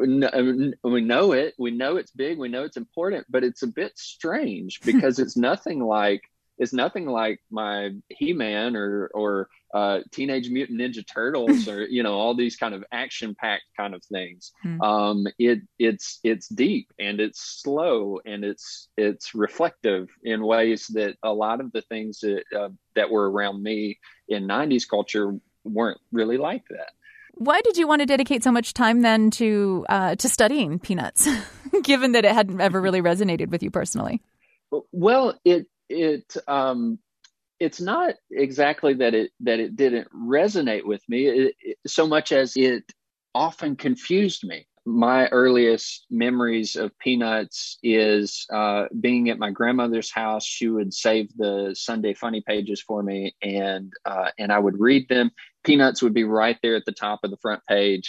we know it, we know it's big, we know it's important, but it's a bit strange because it's nothing like it's nothing like my He-Man or or uh, Teenage Mutant Ninja Turtles or you know all these kind of action-packed kind of things. Hmm. Um, it it's it's deep and it's slow and it's it's reflective in ways that a lot of the things that uh, that were around me in nineties culture weren't really like that. Why did you want to dedicate so much time then to uh, to studying Peanuts, given that it hadn't ever really resonated with you personally? Well, it it um, it's not exactly that it that it didn't resonate with me it, it, so much as it often confused me. My earliest memories of Peanuts is uh, being at my grandmother's house. She would save the Sunday funny pages for me, and uh, and I would read them. Peanuts would be right there at the top of the front page,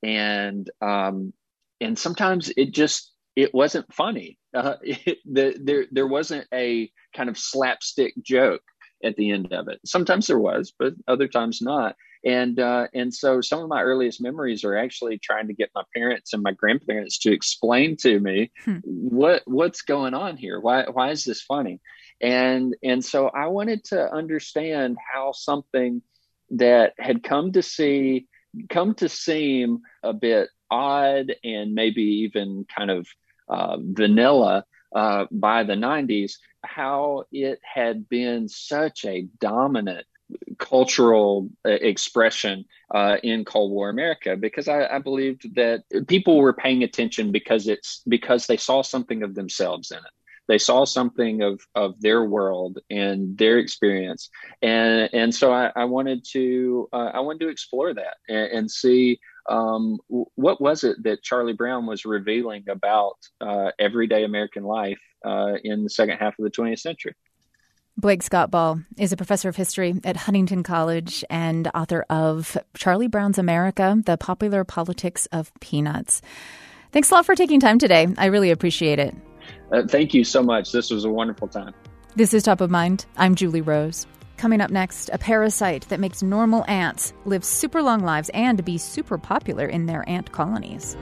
and um, and sometimes it just it wasn't funny. Uh, it, the, there there wasn't a kind of slapstick joke at the end of it. Sometimes there was, but other times not. And uh, and so some of my earliest memories are actually trying to get my parents and my grandparents to explain to me hmm. what what's going on here. Why why is this funny? And and so I wanted to understand how something that had come to see come to seem a bit odd and maybe even kind of uh, vanilla uh, by the nineties, how it had been such a dominant cultural expression uh, in Cold War America, because I, I believed that people were paying attention because it's because they saw something of themselves in it. They saw something of, of their world and their experience, and and so I, I wanted to uh, I wanted to explore that and, and see um, what was it that Charlie Brown was revealing about uh, everyday American life uh, in the second half of the twentieth century. Blake Scott Ball is a professor of history at Huntington College and author of Charlie Brown's America, The Popular Politics of Peanuts. Thanks a lot for taking time today. I really appreciate it. Uh, thank you so much. This was a wonderful time. This is Top of Mind. I'm Julie Rose. Coming up next, a parasite that makes normal ants live super long lives and be super popular in their ant colonies.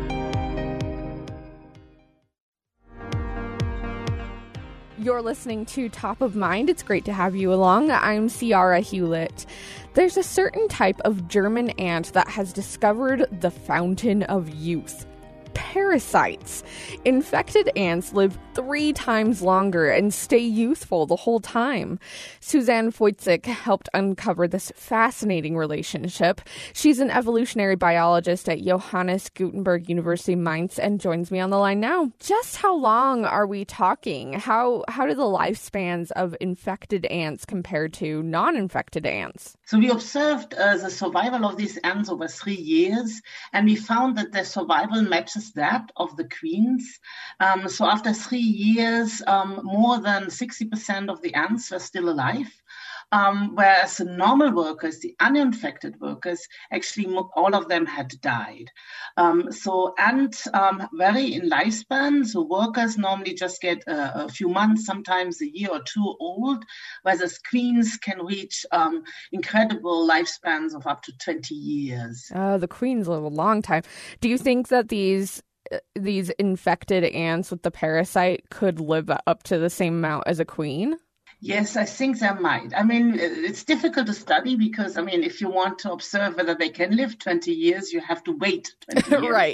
You're listening to Top of Mind. It's great to have you along. I'm Ciara Hewlett. There's a certain type of German ant that has discovered the fountain of youth. Parasites. Infected ants live three times longer and stay youthful the whole time. Suzanne Foytzik helped uncover this fascinating relationship. She's an evolutionary biologist at Johannes Gutenberg University Mainz and joins me on the line now. Just how long are we talking? How how do the lifespans of infected ants compare to non-infected ants? So we observed uh, the survival of these ants over three years, and we found that their survival matches that of the queens. Um, so after three years, um, more than sixty percent of the ants were still alive. Um, whereas the normal workers, the uninfected workers, actually mo- all of them had died. Um, so ants um, vary in lifespan. So workers normally just get a, a few months, sometimes a year or two old, whereas queens can reach um, incredible lifespans of up to twenty years. Oh, the queens live a long time. Do you think that these these infected ants with the parasite could live up to the same amount as a queen? Yes, I think they might. I mean, it's difficult to study because, I mean, if you want to observe whether they can live twenty years, you have to wait twenty years. Right.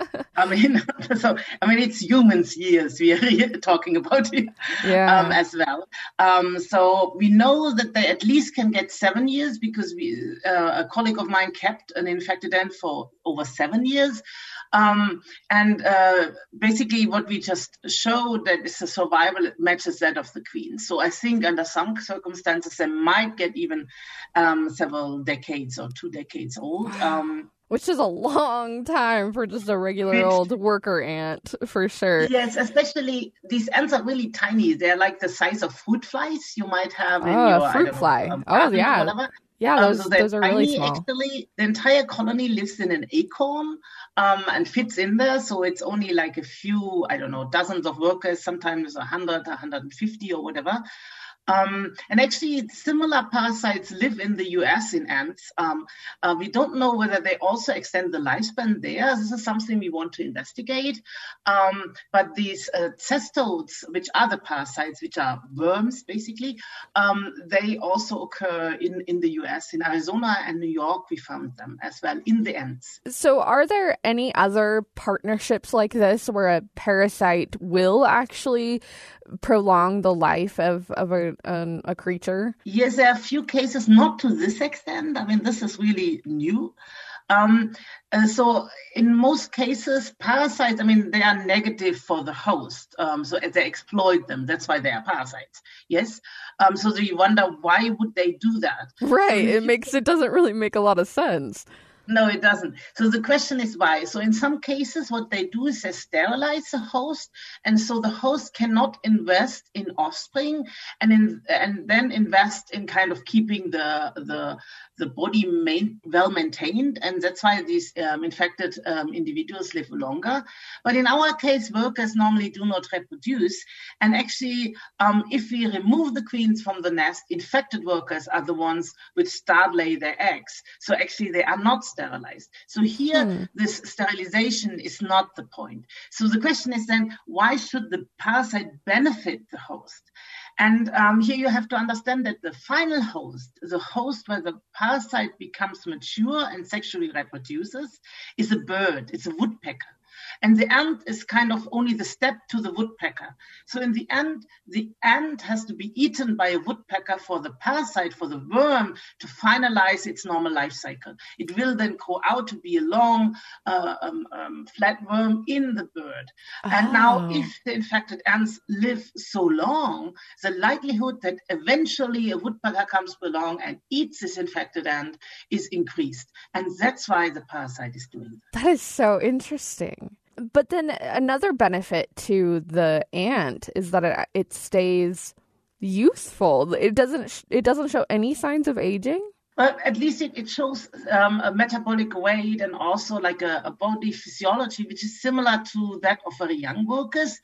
I mean, so, I mean, it's humans' years we are talking about here yeah. um, as well. Um, so we know that they at least can get seven years because we, uh, a colleague of mine kept an infected ant for over seven years. Um, and uh, basically what we just showed that is the survival matches that of the queen. So I think under some circumstances they might get even um, several decades or two decades old. Um, Which is a long time for just a regular old worker ant, for sure. Yes, especially these ants are really tiny. They're like the size of fruit flies you might have in oh, your a fruit fly. Know, oh, yeah. Yeah, those, um, so those are tiny. really small. Actually, the entire colony lives in an acorn um, and fits in there. So it's only like a few, I don't know, dozens of workers, sometimes one hundred, one hundred fifty or whatever. Um, and actually, similar parasites live in the U S in ants. Um, uh, we don't know whether they also extend the lifespan there. This is something we want to investigate. Um, but these uh, cestodes, which are the parasites, which are worms, basically, um, they also occur in, in the U S. In Arizona and New York, we found them as well in the ants. So are there any other partnerships like this where a parasite will actually prolong the life of, of a, um, a creature? Yes, there are a few cases, not to this extent. I mean, this is really new. Um, uh, so in most cases, parasites, I mean, they are negative for the host. Um, so they exploit them. That's why they are parasites. Yes. Um, so you wonder, why would they do that? Right. So it makes, it doesn't really make a lot of sense. No, it doesn't. So the question is why. So in some cases, what they do is they sterilize the host, and so the host cannot invest in offspring, and in and then invest in kind of keeping the the the body main, well maintained, and that's why these um, infected um, individuals live longer. But in our case, workers normally do not reproduce, and actually, um, if we remove the queens from the nest, infected workers are the ones which start lay their eggs. So actually, they are not sterilized. So here, hmm. this sterilization is not the point. So the question is then, why should the parasite benefit the host? And um, here you have to understand that the final host, the host where the parasite becomes mature and sexually reproduces, is a bird. It's a woodpecker. And the ant is kind of only the step to the woodpecker. So in the end, the ant has to be eaten by a woodpecker for the parasite, for the worm, to finalize its normal life cycle. It will then grow out to be a long, uh, um, um, flat worm in the bird. Oh. And now, if the infected ants live so long, the likelihood that eventually a woodpecker comes along and eats this infected ant is increased. And that's why the parasite is doing that. That is so interesting. But then another benefit to the ant is that it, it stays youthful. It doesn't it doesn't show any signs of aging? But at least it, it shows um, a metabolic weight and also like a, a body physiology, which is similar to that of very young workers.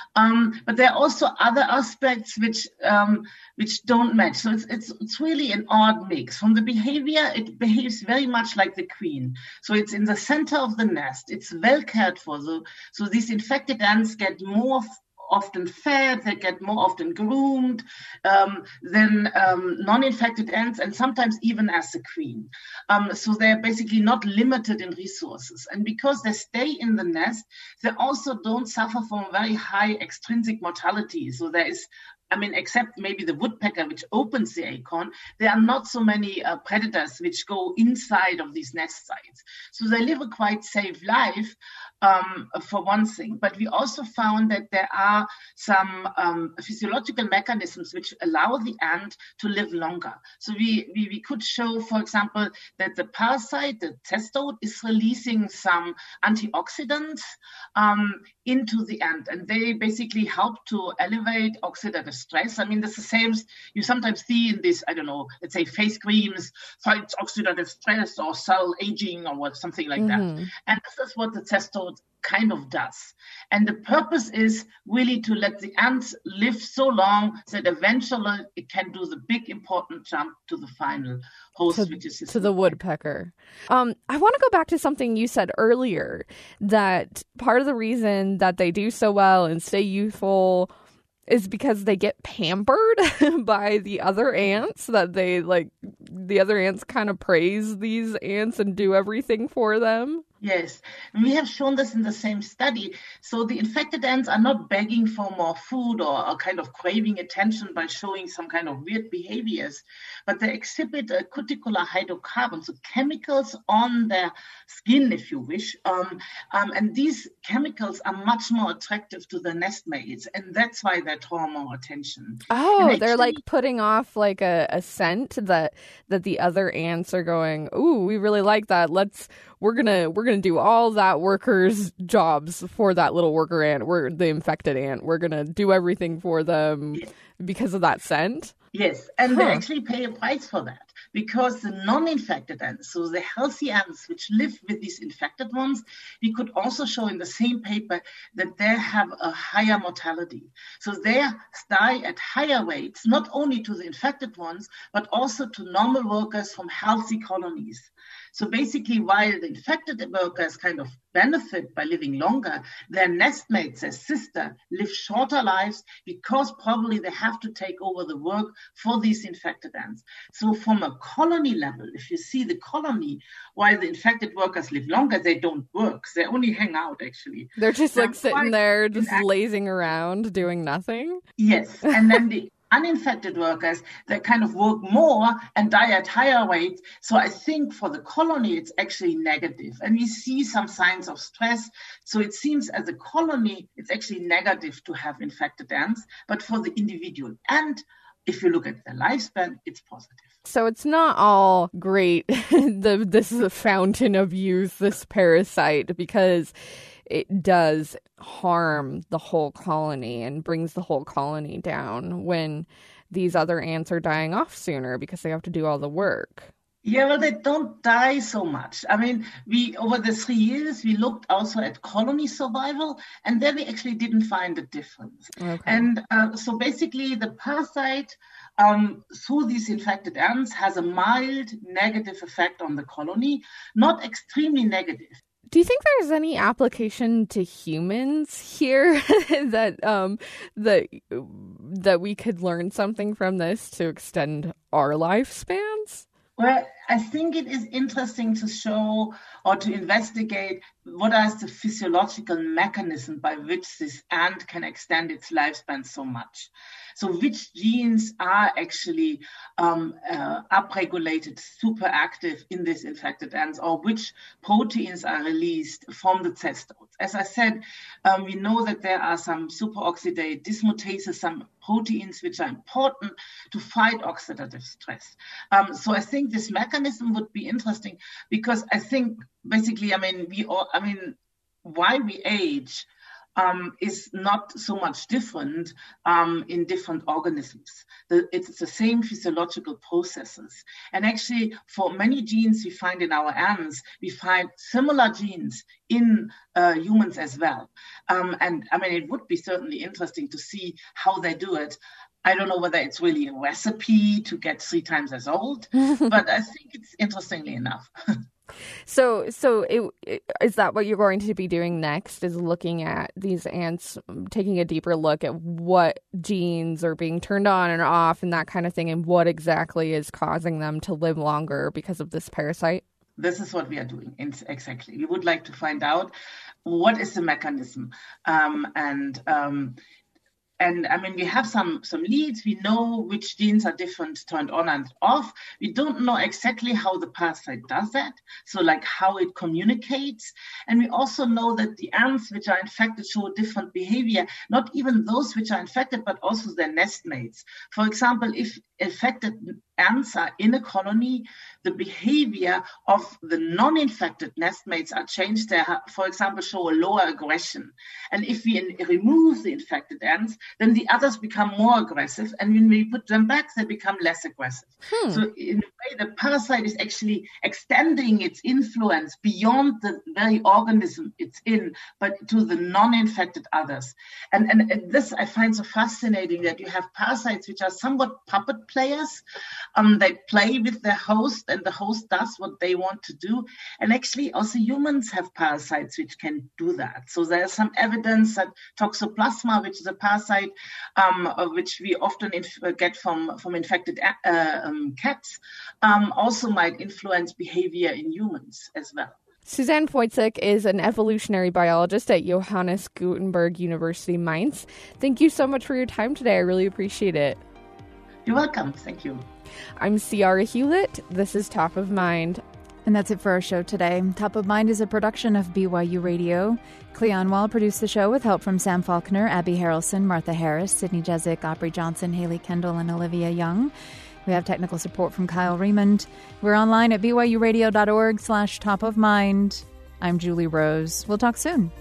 Um, but there are also other aspects which um, which don't match. So it's, it's it's really an odd mix. From the behavior, it behaves very much like the queen. So it's in the center of the nest. It's well cared for. So, so these infected ants get more often fed, they get more often groomed um, than um, non-infected ants, and sometimes even as the queen. Um, so they're basically not limited in resources. And because they stay in the nest, they also don't suffer from very high extrinsic mortality. So there is I mean, except maybe the woodpecker, which opens the acorn, there are not so many uh, predators which go inside of these nest sites. So they live a quite safe life, um, for one thing. But we also found that there are some um, physiological mechanisms which allow the ant to live longer. So we, we, we could show, for example, that the parasite, the cestode, is releasing some antioxidants um, into the ant. And they basically help to elevate oxidative stress. I mean, that's the same you sometimes see in this, I don't know, let's say face creams, fights oxidative stress or cell aging or something like mm-hmm. that. And this is what the cestode kind of does. And the purpose is really to let the ants live so long that eventually it can do the big important jump to the final host, to, which is to the woodpecker. Um, I want to go back to something you said earlier, that part of the reason that they do so well and stay youthful is because they get pampered by the other ants, that they like the other ants kind of praise these ants and do everything for them. Yes, we have shown this in the same study. So the infected ants are not begging for more food or, or kind of craving attention by showing some kind of weird behaviors, but they exhibit a cuticular hydrocarbon, so chemicals on their skin, if you wish. Um, um, and these chemicals are much more attractive to the nestmates, and that's why they draw more attention. Oh, actually, they're like putting off like a, a scent that that the other ants are going, ooh, we really like that. Let's we're gonna we're gonna do all that worker's jobs for that little worker ant. We're the infected ant. We're gonna do everything for them yes. because of that scent. Yes, and huh. they actually pay a price for that. Because the non-infected ants, so the healthy ants which live with these infected ones, we could also show in the same paper that they have a higher mortality. So they die at higher rates, not only to the infected ones, but also to normal workers from healthy colonies. So basically, while the infected workers kind of benefit by living longer, their nestmates, their sister, live shorter lives because probably they have to take over the work for these infected ants. So from a colony level, if you see the colony, while the infected workers live longer, they don't work. They only hang out, actually. They're just They're like sitting there, just lazing around, doing nothing? Yes. And then the uninfected workers, they kind of work more and die at higher rates. So I think for the colony, it's actually negative. And we see some signs of stress. So it seems as a colony, it's actually negative to have infected ants. But for the individual ant, if you look at their lifespan, it's positive. So it's not all great. the, this is a fountain of youth, this parasite, because it does harm the whole colony and brings the whole colony down when these other ants are dying off sooner because they have to do all the work. Yeah, well, they don't die so much. I mean, we over the three years, we looked also at colony survival, and there we actually didn't find a difference. Okay. And uh, so basically the parasite um, through these infected ants has a mild negative effect on the colony, not extremely negative. Do you think there's any application to humans here that um that that we could learn something from this to extend our lifespans? Well, I think it is interesting to show or to investigate what is the physiological mechanism by which this ant can extend its lifespan so much. So which genes are actually um, uh, upregulated, super active in these infected ants, or which proteins are released from the cestodes? As I said, um, we know that there are some superoxidase dismutases, some proteins which are important to fight oxidative stress. Um, so I think this mechanism would be interesting because I think basically, I mean, we all, I mean, why we age um, is not so much different um, in different organisms. The, it's the same physiological processes. And actually, for many genes we find in our ants, we find similar genes in uh, humans as well. Um, and I mean, it would be certainly interesting to see how they do it. I don't know whether it's really a recipe to get three times as old, but I think it's interestingly enough. So, so it, it, is that what you're going to be doing next, is looking at these ants, taking a deeper look at what genes are being turned on and off and that kind of thing, and what exactly is causing them to live longer because of this parasite? This is what we are doing, exactly. We would like to find out what is the mechanism. Um, and um, And I mean, we have some, some leads. We know which genes are different turned on and off. We don't know exactly how the parasite does that. So like how it communicates. And we also know that the ants which are infected show different behavior, not even those which are infected, but also their nest mates. For example, if infected ants are in a colony, the behavior of the non-infected nestmates are changed. They, have, for example, show a lower aggression. And if we in, remove the infected ants, then the others become more aggressive. And when we put them back, they become less aggressive. Hmm. So in a way, the parasite is actually extending its influence beyond the very organism it's in, but to the non-infected others. And, and, and this I find so fascinating, that you have parasites which are somewhat puppet players. Um, they play with their host, and the host does what they want to do. And actually, also humans have parasites which can do that. So there's some evidence that Toxoplasma, which is a parasite um, which we often inf- get from, from infected uh, um, cats, um, also might influence behavior in humans as well. Suzanne Poytzik is an evolutionary biologist at Johannes Gutenberg University, Mainz. Thank you so much for your time today. I really appreciate it. You're welcome. Thank you. I'm Ciara Hewlett. This is Top of Mind. And that's it for our show today. Top of Mind is a production of B Y U Radio. Cleon Wall produced the show with help from Sam Faulkner, Abby Harrelson, Martha Harris, Sydney Jezik, Aubrey Johnson, Haley Kendall, and Olivia Young. We have technical support from Kyle Raymond. We're online at byuradio.org slash top of mind. I'm Julie Rose. We'll talk soon.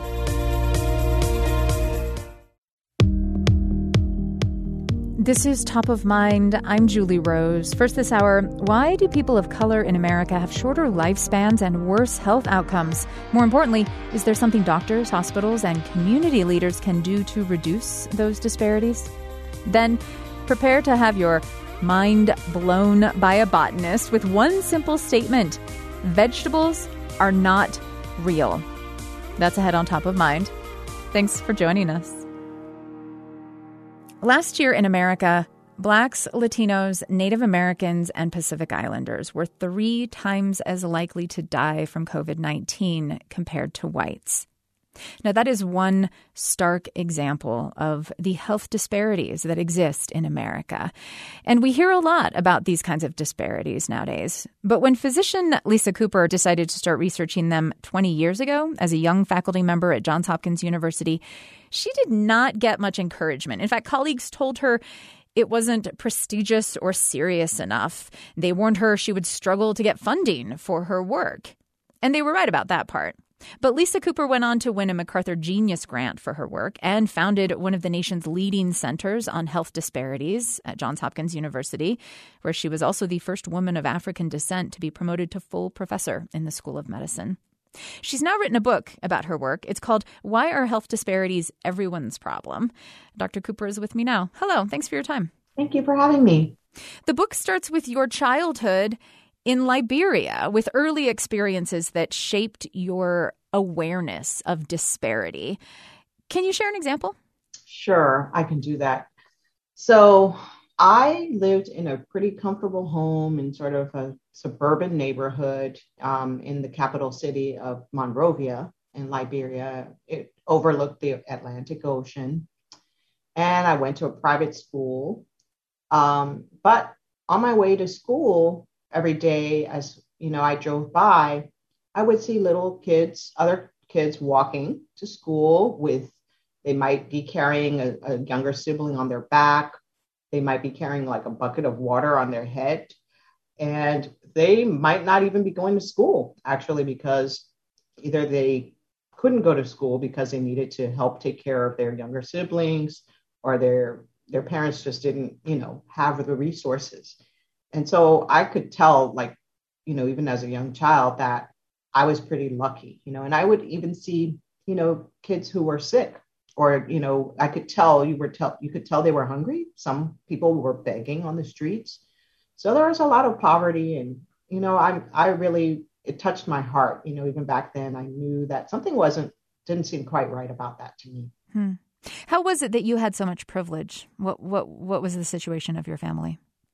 This is Top of Mind. I'm Julie Rose. First this hour, why do people of color in America have shorter lifespans and worse health outcomes? More importantly, is there something doctors, hospitals, and community leaders can do to reduce those disparities? Then, prepare to have your mind blown by a botanist with one simple statement: vegetables are not real. That's ahead on Top of Mind. Thanks for joining us. Last year in America, Blacks, Latinos, Native Americans, and Pacific Islanders were three times as likely to die from covid nineteen compared to whites. Now, that is one stark example of the health disparities that exist in America. And we hear a lot about these kinds of disparities nowadays. But when physician Lisa Cooper decided to start researching them twenty years ago as a young faculty member at Johns Hopkins University, she did not get much encouragement. In fact, colleagues told her it wasn't prestigious or serious enough. They warned her she would struggle to get funding for her work. And they were right about that part. But Lisa Cooper went on to win a MacArthur Genius Grant for her work and founded one of the nation's leading centers on health disparities at Johns Hopkins University, where she was also the first woman of African descent to be promoted to full professor in the School of Medicine. She's now written a book about her work. It's called Why Are Health Disparities Everyone's Problem? Doctor Cooper is with me now. Hello. Thanks for your time. Thank you for having me. The book starts with your childhood in Liberia, with early experiences that shaped your awareness of disparity. Can you share an example? Sure, I can do that. So I lived in a pretty comfortable home in sort of a suburban neighborhood um, in the capital city of Monrovia in Liberia. It overlooked the Atlantic Ocean. And I went to a private school. Um, but on my way to school, every day, as you know, I drove by, I would see little kids, other kids walking to school with, they might be carrying a, a younger sibling on their back. They might be carrying like a bucket of water on their head. And they might not even be going to school, actually, because either they couldn't go to school because they needed to help take care of their younger siblings, or their their parents just didn't, you know, have the resources. And so I could tell, like, you know, even as a young child, that I was pretty lucky, you know, and I would even see, you know, kids who were sick, or, you know, I could tell you were tell you could tell they were hungry. Some people were begging on the streets. So there was a lot of poverty, and, you know, I I really, it touched my heart, you know, even back then. I knew that something wasn't, didn't seem quite right about that to me. Hmm. How was it that you had so much privilege? What what what was the situation of your family?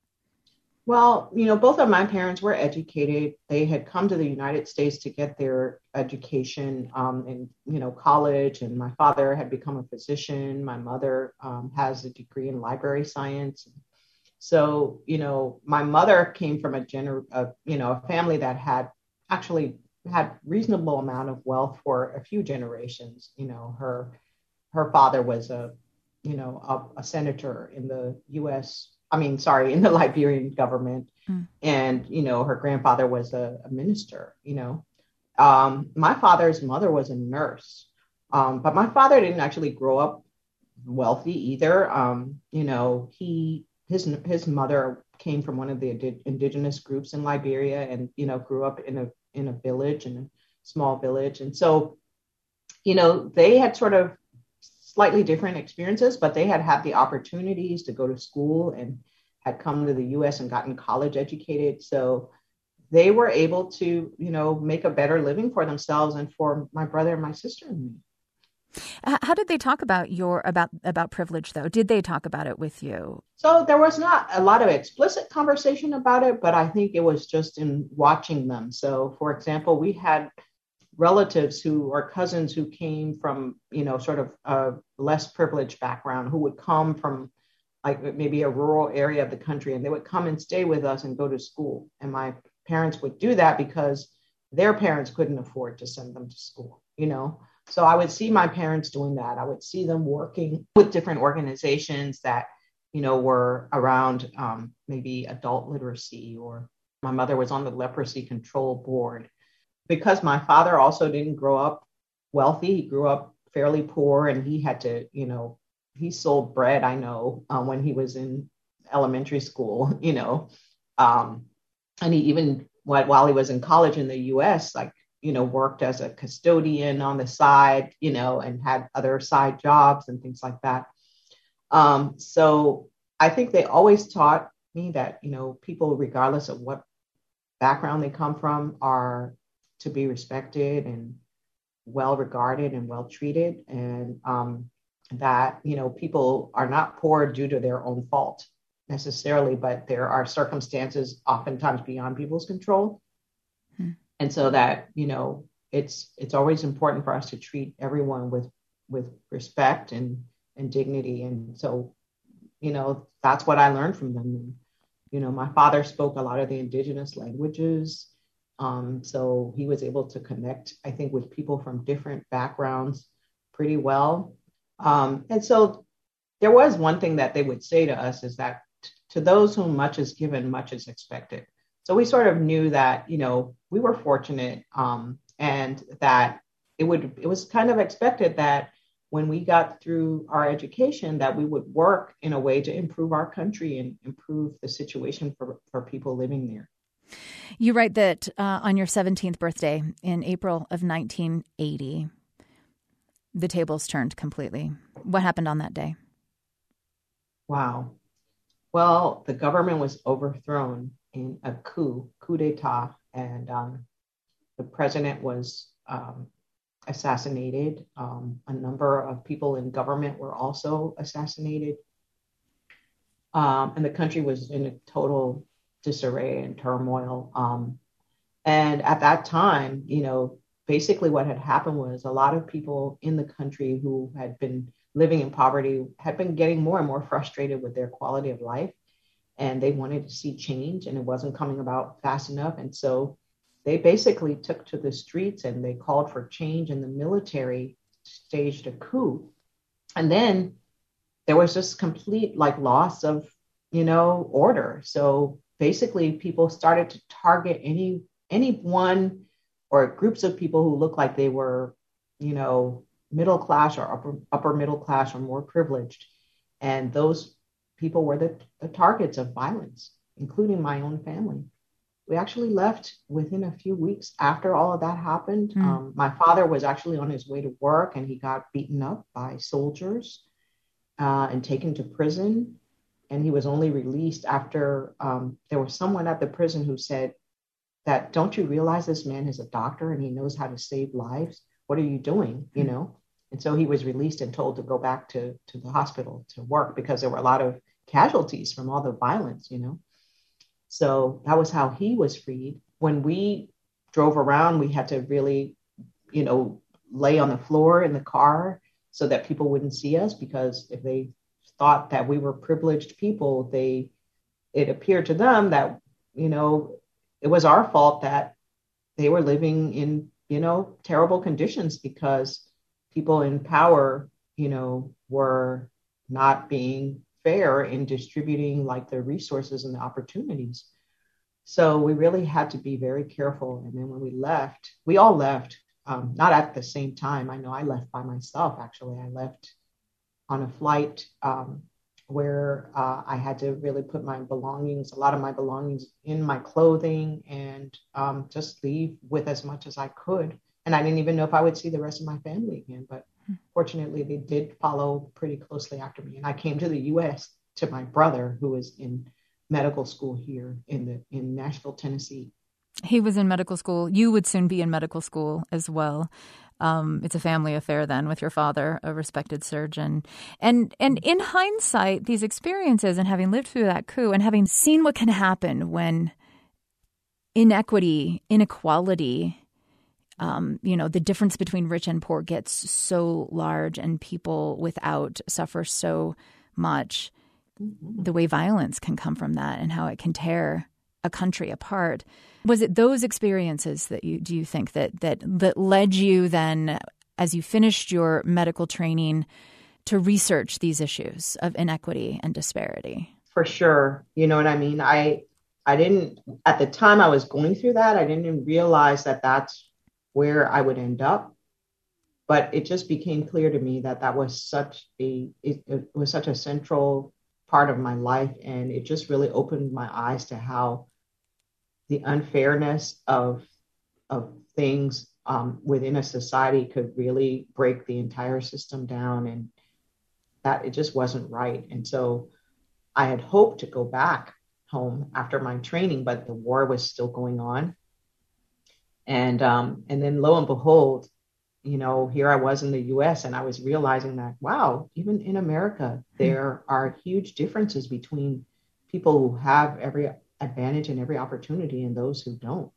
Well, you know, both of my parents were educated. They had come to the United States to get their education um, in, you know, college. And my father had become a physician. My mother um, has a degree in library science. So, you know, my mother came from a, gener- a you know, a family that had actually had reasonable amount of wealth for a few generations. You know, her her father was a, you know, a, a senator in the U S I mean, sorry, in the Liberian government. Mm. And, you know, her grandfather was a, a minister, you know. Um, my father's mother was a nurse, um, but my father didn't actually grow up wealthy either. Um, you know, he, his, his mother came from one of the ind- indigenous groups in Liberia, and, you know, grew up in a, in a village, in a small village. And so, you know, they had sort of slightly different experiences, but they had had the opportunities to go to school and had come to the U S and gotten college educated. So they were able to, you know, make a better living for themselves and for my brother and my sister and me. How did they talk about your about about privilege, though? Did they talk about it with you? So there was not a lot of explicit conversation about it, but I think it was just in watching them. So, for example, we had relatives who or cousins who came from, you know, sort of a less privileged background, who would come from like maybe a rural area of the country, and they would come and stay with us and go to school. And my parents would do that because their parents couldn't afford to send them to school, you know. So I would see my parents doing that. I would see them working with different organizations that, you know, were around um, maybe adult literacy, or my mother was on the leprosy control board. Because my father also didn't grow up wealthy, he grew up fairly poor, and he had to, you know, he sold bread, I know, um, when he was in elementary school, you know, um, and he even, while he was in college in the U S, like, you know, worked as a custodian on the side, you know, and had other side jobs and things like that. Um, so I think they always taught me that, you know, people, regardless of what background they come from, are to be respected and well regarded and well treated, and um, that, you know, people are not poor due to their own fault necessarily, but there are circumstances oftentimes beyond people's control. Hmm. And so that, you know, it's it's always important for us to treat everyone with with respect and and dignity. And so, you know, that's what I learned from them. And, you know, my father spoke a lot of the indigenous languages. Um, so he was able to connect, I think, with people from different backgrounds pretty well. Um, and so there was one thing that they would say to us, is that t- to those whom much is given, much is expected. So we sort of knew that, you know, we were fortunate, um, and that it would, it was kind of expected that when we got through our education, that we would work in a way to improve our country and improve the situation for, for people living there. You write that uh, on your seventeenth birthday in April of nineteen eighty, the tables turned completely. What happened on that day? Wow. Well, the government was overthrown in a coup, coup d'etat, and um, the president was um, assassinated. Um, a number of people in government were also assassinated. Um, and the country was in a total disarray and turmoil. Um, and at that time, you know, basically what had happened was a lot of people in the country who had been living in poverty had been getting more and more frustrated with their quality of life. And they wanted to see change, and it wasn't coming about fast enough. And so they basically took to the streets and they called for change, and the military staged a coup. And then there was just complete like loss of, you know, order. So basically people started to target any anyone or groups of people who looked like they were you know, middle class or upper, upper middle class or more privileged. And those people were the, the targets of violence, including my own family. We actually left within a few weeks after all of that happened. Mm. Um, my father was actually on his way to work and he got beaten up by soldiers uh, and taken to prison. And he was only released after um, there was someone at the prison who said that, don't you realize this man is a doctor and he knows how to save lives? What are you doing? You know? And so he was released and told to go back to, to the hospital to work because there were a lot of casualties from all the violence, you know? So that was how he was freed. When we drove around, we had to really, you know, lay on the floor in the car so that people wouldn't see us, because if they thought that we were privileged people, they, it appeared to them that, you know, it was our fault that they were living in, you know, terrible conditions because people in power, you know, were not being fair in distributing like the resources and the opportunities. So we really had to be very careful. And then when we left, we all left, um, not at the same time. I know I left by myself, actually. I left on a flight um, where uh, I had to really put my belongings, a lot of my belongings in my clothing and um, just leave with as much as I could. And I didn't even know if I would see the rest of my family again. But fortunately, they did follow pretty closely after me. And I came to the U S to my brother, who was in medical school here in the in Nashville, Tennessee. He was in medical school. You would soon be in medical school as well. Um, it's a family affair then with your father, a respected surgeon. And and in hindsight, these experiences and having lived through that coup and having seen what can happen when inequity, inequality, Um, you know, the difference between rich and poor gets so large and people without suffer so much, mm-hmm. the way violence can come from that and how it can tear a country apart. Was it those experiences that you, do you think that, that, that led you then, as you finished your medical training, to research these issues of inequity and disparity? For sure. You know what I mean? I, I didn't, at the time I was going through that, I didn't even realize that that's where I would end up. But it just became clear to me that that was such a, it, it was such a central part of my life. And it just really opened my eyes to how the unfairness of, of things um, within a society could really break the entire system down, and that it just wasn't right. And so I had hoped to go back home after my training, but the war was still going on. And um, and then lo and behold, you know, here I was in the U S and I was realizing that, wow, even in America, there are huge differences between people who have every advantage and every opportunity and those who don't.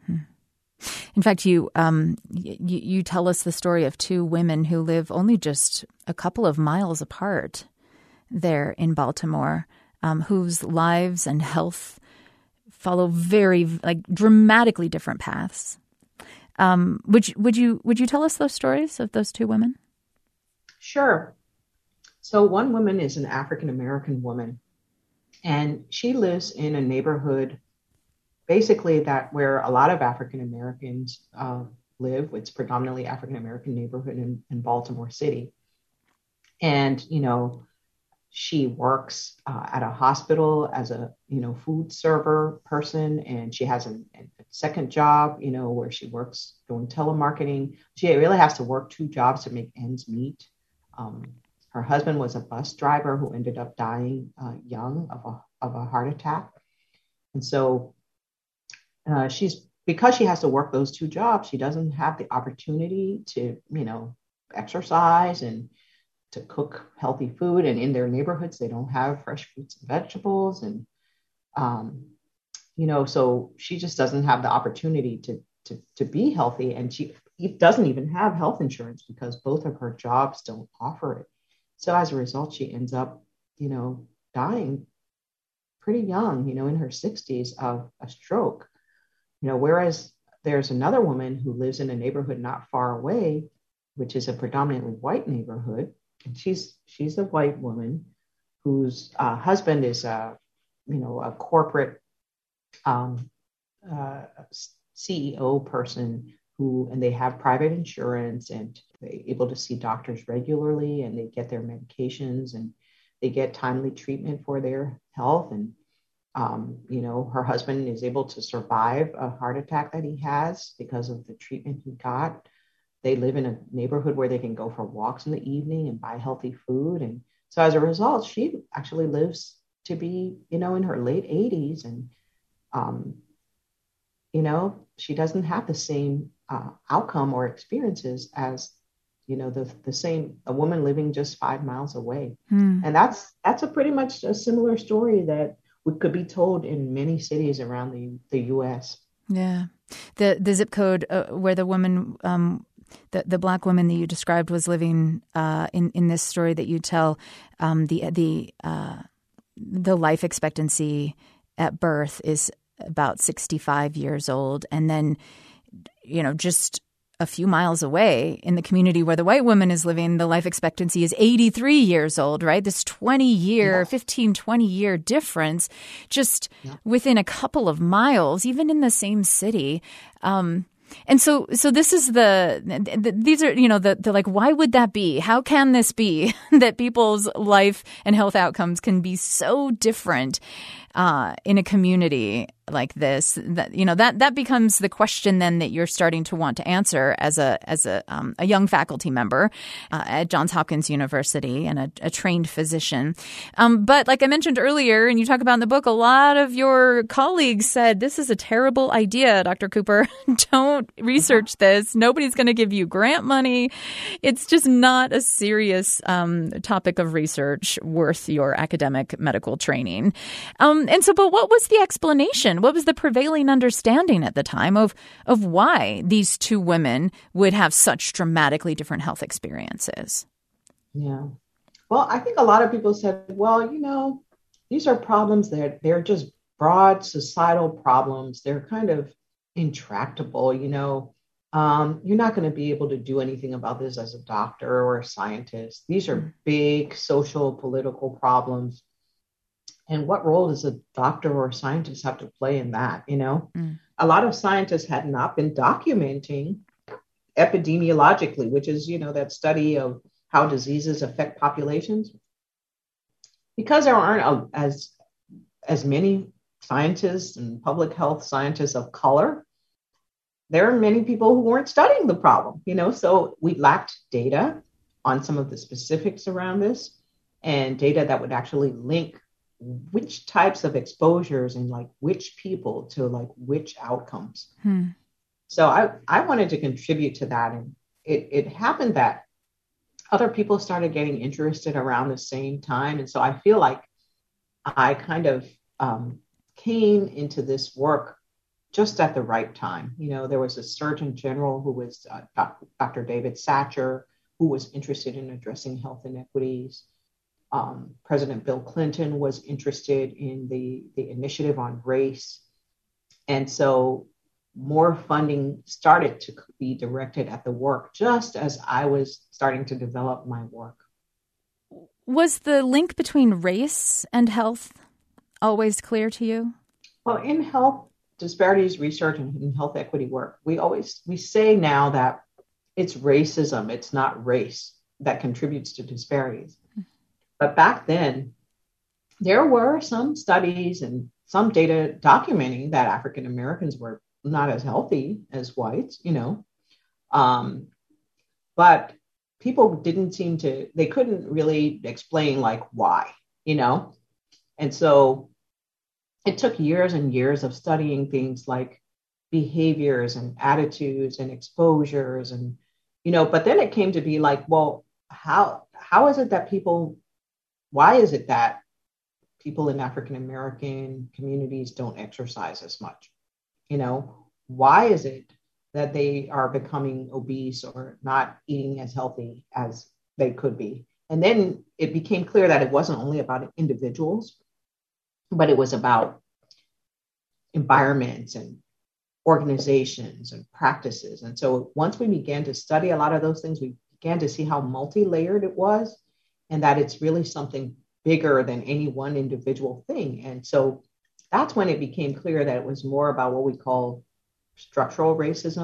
In fact, you, um, you you tell us the story of two women who live only just a couple of miles apart there in Baltimore, um, whose lives and health follow very, like, dramatically different paths. Um, would you, would you would you tell us those stories of those two women? Sure. So one woman is an African American woman, and she lives in a neighborhood, basically that where a lot of African Americans uh, live. It's predominantly African American neighborhood in, in Baltimore City, and you know, she works uh, at a hospital as a, you know, food server person, and she has a, a second job, you know, where she works doing telemarketing. She really has to work two jobs to make ends meet. Um, her husband was a bus driver who ended up dying uh, young of a of a heart attack, and so uh, she's because she has to work those two jobs, she doesn't have the opportunity to, you know, exercise and to cook healthy food. And in their neighborhoods, they don't have fresh fruits and vegetables. And, um, you know, so she just doesn't have the opportunity to, to, to be healthy. And she doesn't even have health insurance because both of her jobs don't offer it. So as a result, she ends up, you know, dying pretty young, you know, in her sixties of a stroke, you know, whereas there's another woman who lives in a neighborhood not far away, which is a predominantly white neighborhood. And she's she's a white woman whose uh, husband is a, you know, a corporate um, uh, C E O person who, and they have private insurance, and they're able to see doctors regularly, and they get their medications, and they get timely treatment for their health. And, um, you know, her husband is able to survive a heart attack that he has because of the treatment he got. They live in a neighborhood where they can go for walks in the evening and buy healthy food. And so as a result, she actually lives to be, you know, in her late eighties. And, um, you know, she doesn't have the same uh, outcome or experiences as, you know, the the same, a woman living just five miles away. Hmm. And that's that's a pretty much a similar story that we could be told in many cities around the, the U S. Yeah. The the zip code uh, where the woman, um, the, the Black woman that you described was living uh, in, in this story that you tell, um, the, the, uh, the life expectancy at birth is about sixty-five years old. And then, you know, just a few miles away in the community where the white woman is living, the life expectancy is eighty-three years old, right? This twenty year, yeah. fifteen, twenty year difference just yeah. within a couple of miles, even in the same city. Um, and so, so this is the, the these are, you know, the, the like, why would that be? How can this be that people's life and health outcomes can be so different uh, in a community like this? That, you know, that that becomes the question then that you're starting to want to answer as a as a um, a young faculty member uh, at Johns Hopkins University and a, a trained physician. Um, but like I mentioned earlier, and you talk about in the book, a lot of your colleagues said this is a terrible idea, Doctor Cooper. Don't research this. Nobody's going to give you grant money. It's just not a serious um, topic of research worth your academic medical training. Um, and so, but what was the explanation? What was the prevailing understanding at the time of of why these two women would have such dramatically different health experiences? Yeah. Well, I think a lot of people said, well, you know, these are problems that they're just broad societal problems. They're kind of intractable, you know. Um, you're not going to be able to do anything about this as a doctor or a scientist. These are big social, political problems. And what role does a doctor or a scientist have to play in that? You know, mm. a lot of scientists had not been documenting epidemiologically, which is, you know, that study of how diseases affect populations. Because there aren't a, as, as many scientists and public health scientists of color, there are many people who weren't studying the problem, you know, so we lacked data on some of the specifics around this and data that would actually link which types of exposures and like which people to like which outcomes. Hmm. So I, I wanted to contribute to that. And it, it happened that other people started getting interested around the same time. And so I feel like I kind of um, came into this work just at the right time. You know, there was a Surgeon General who was uh, Doctor David Satcher, who was interested in addressing health inequities. Um, President Bill Clinton was interested in the, the initiative on race. And so more funding started to be directed at the work just as I was starting to develop my work. Was the link between race and health always clear to you? Well, in health disparities research and in health equity work, we always, we say now that it's racism, it's not race that contributes to disparities. But back then, there were some studies and some data documenting that African Americans were not as healthy as whites, you know. Um, but people didn't seem to, they couldn't really explain like why, you know. And so it took years and years of studying things like behaviors and attitudes and exposures and, you know, but then it came to be like, well, how how is it that people Why is it that people in African American communities don't exercise as much? You know, why is it that they are becoming obese or not eating as healthy as they could be? And then it became clear that it wasn't only about individuals, but it was about environments and organizations and practices. And so once we began to study a lot of those things, we began to see how multi-layered it was, and that it's really something bigger than any one individual thing. And so that's when it became clear that it was more about what we call structural racism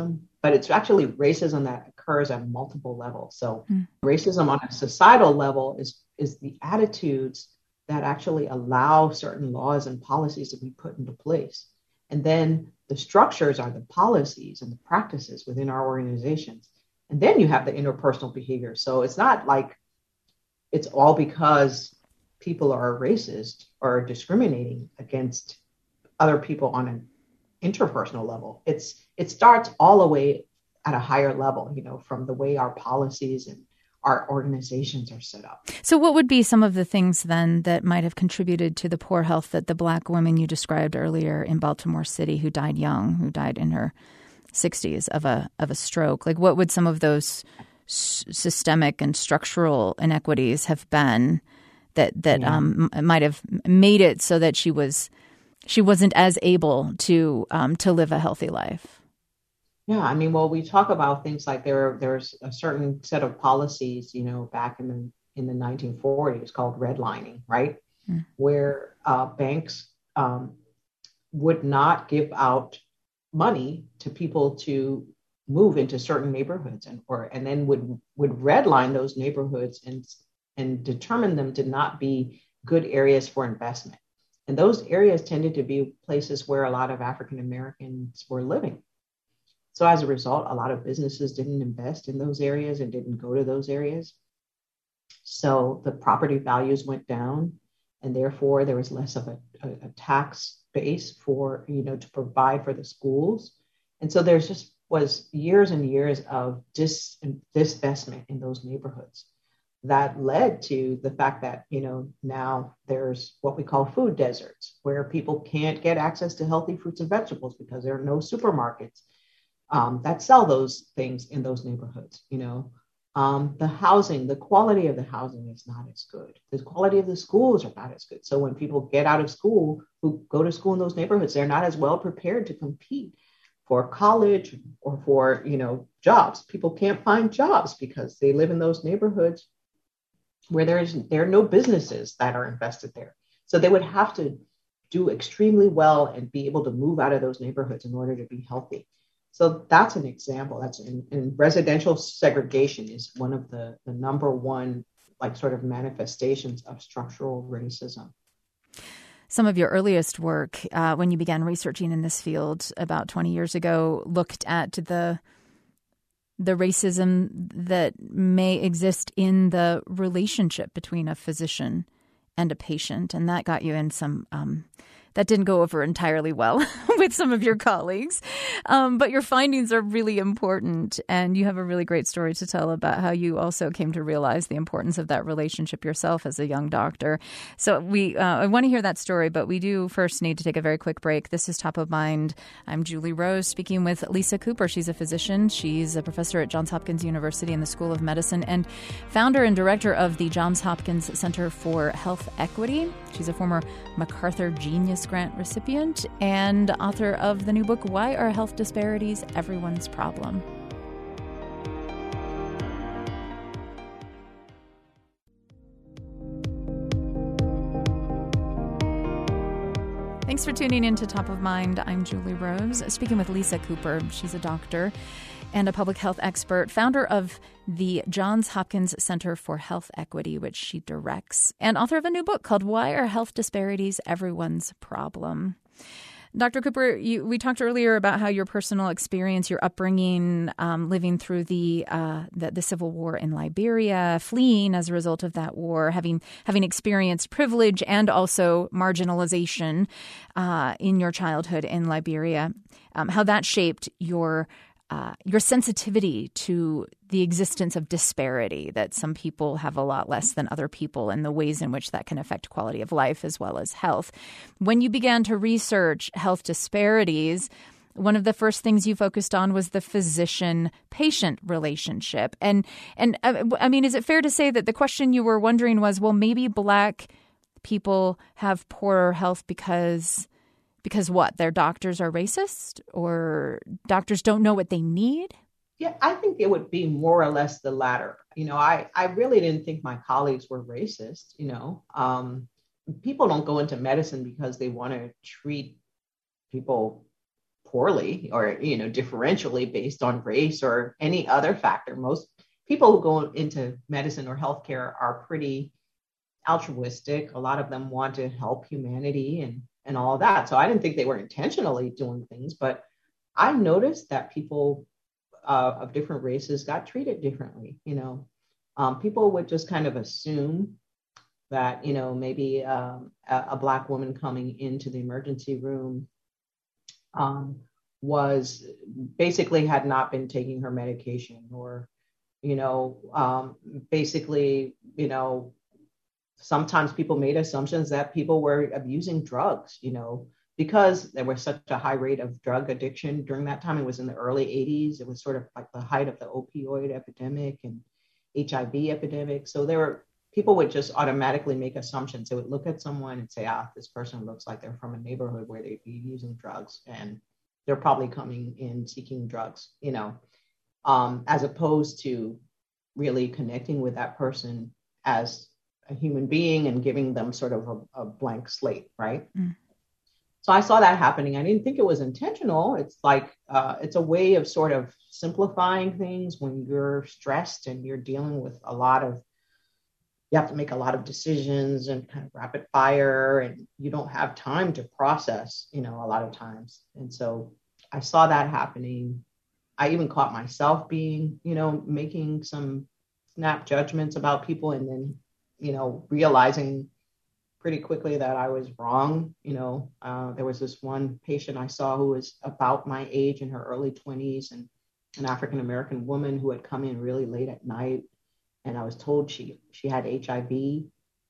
but it's actually racism that occurs at multiple levels. So mm. racism on a societal level is, is the attitudes that actually allow certain laws and policies to be put into place. And then the structures are the policies and the practices within our organizations. And then you have the interpersonal behavior. So it's not like it's all because people are racist or discriminating against other people on an interpersonal level. It's it starts all the way at a higher level, you know, from the way our policies and our organizations are set up. So what would be some of the things then that might have contributed to the poor health that the Black woman you described earlier in Baltimore City who died young, who died in her sixties of a of a stroke? Like what would some of those s- systemic and structural inequities have been that that yeah. um, might have made it so that she was she wasn't as able to um, to live a healthy life? Yeah, I mean, well, we talk about things like there there's a certain set of policies, you know, back in the in the nineteen forties called redlining, right, mm. where uh, banks um, would not give out money to people to move into certain neighborhoods, and or and then would would redline those neighborhoods and and determine them to not be good areas for investment. And those areas tended to be places where a lot of African Americans were living. So as a result, a lot of businesses didn't invest in those areas and didn't go to those areas. So the property values went down, and therefore there was less of a, a, a tax base for, you know, to provide for the schools. And so there's just was years and years of dis, disinvestment in those neighborhoods that led to the fact that, you know, now there's what we call food deserts, where people can't get access to healthy fruits and vegetables because there are no supermarkets Um, that sell those things in those neighborhoods. You know, um, the housing, the quality of the housing is not as good. The quality of the schools are not as good. So when people get out of school, who go to school in those neighborhoods, they're not as well prepared to compete for college or for, you know, jobs. People can't find jobs because they live in those neighborhoods where there is there are no businesses that are invested there. So they would have to do extremely well and be able to move out of those neighborhoods in order to be healthy. So that's an example. That's in, in residential segregation is one of the, the number one, like sort of manifestations of structural racism. Some of your earliest work, uh, when you began researching in this field about twenty years ago, looked at the the racism that may exist in the relationship between a physician and a patient, and that got you in some. Um, That didn't go over entirely well with some of your colleagues. Um, but your findings are really important. And you have a really great story to tell about how you also came to realize the importance of that relationship yourself as a young doctor. So we uh, I want to hear that story, but we do first need to take a very quick break. This is Top of Mind. I'm Julie Rose speaking with Lisa Cooper. She's a physician. She's a professor at Johns Hopkins University in the School of Medicine and founder and director of the Johns Hopkins Center for Health Equity. She's a former MacArthur Genius Grant recipient and author of the new book, Why Are Health Disparities Everyone's Problem? Thanks for tuning in to Top of Mind. I'm Julie Rose, speaking with Lisa Cooper. She's a doctor and a public health expert, founder of the Johns Hopkins Center for Health Equity, which she directs, and author of a new book called Why Are Health Disparities Everyone's Problem? Doctor Cooper, you, we talked earlier about how your personal experience, your upbringing, um, living through the, uh, the the civil war in Liberia, fleeing as a result of that war, having having experienced privilege and also marginalization uh, in your childhood in Liberia, um, how that shaped your Uh, your sensitivity to the existence of disparity, that some people have a lot less than other people, and the ways in which that can affect quality of life as well as health. When you began to research health disparities, one of the first things you focused on was the physician-patient relationship. And, and uh, I mean, is it fair to say that the question you were wondering was, well, maybe Black people have poorer health because... Because what? Their doctors are racist, or doctors don't know what they need? Yeah, I think it would be more or less the latter. You know, I, I really didn't think my colleagues were racist. You know, um, people don't go into medicine because they want to treat people poorly or, you know, differentially based on race or any other factor. Most people who go into medicine or healthcare are pretty altruistic. A lot of them want to help humanity and, and all that. So I didn't think they were intentionally doing things, but I noticed that people uh, of different races got treated differently. You know, um, people would just kind of assume that, you know, maybe um, a, a Black woman coming into the emergency room um, was basically had not been taking her medication, or, you know, um, basically, you know, sometimes people made assumptions that people were abusing drugs, you know, because there was such a high rate of drug addiction during that time. It was in the early eighties. It was sort of like the height of the opioid epidemic and H I V epidemic. So there were, people would just automatically make assumptions. They would look at someone and say, ah, this person looks like they're from a neighborhood where they'd be using drugs, and they're probably coming in seeking drugs, you know, um, as opposed to really connecting with that person as a human being and giving them sort of a, a blank slate, right? Mm. So I saw that happening. I didn't think it was intentional. It's like, uh, it's a way of sort of simplifying things when you're stressed and you're dealing with a lot of, you have to make a lot of decisions and kind of rapid fire, and you don't have time to process, you know, a lot of times. And so I saw that happening. I even caught myself being, you know, making some snap judgments about people, and then, you know, realizing pretty quickly that I was wrong. You know, uh, there was this one patient I saw who was about my age, in her early twenties, and an African-American woman who had come in really late at night. And I was told she she had H I V.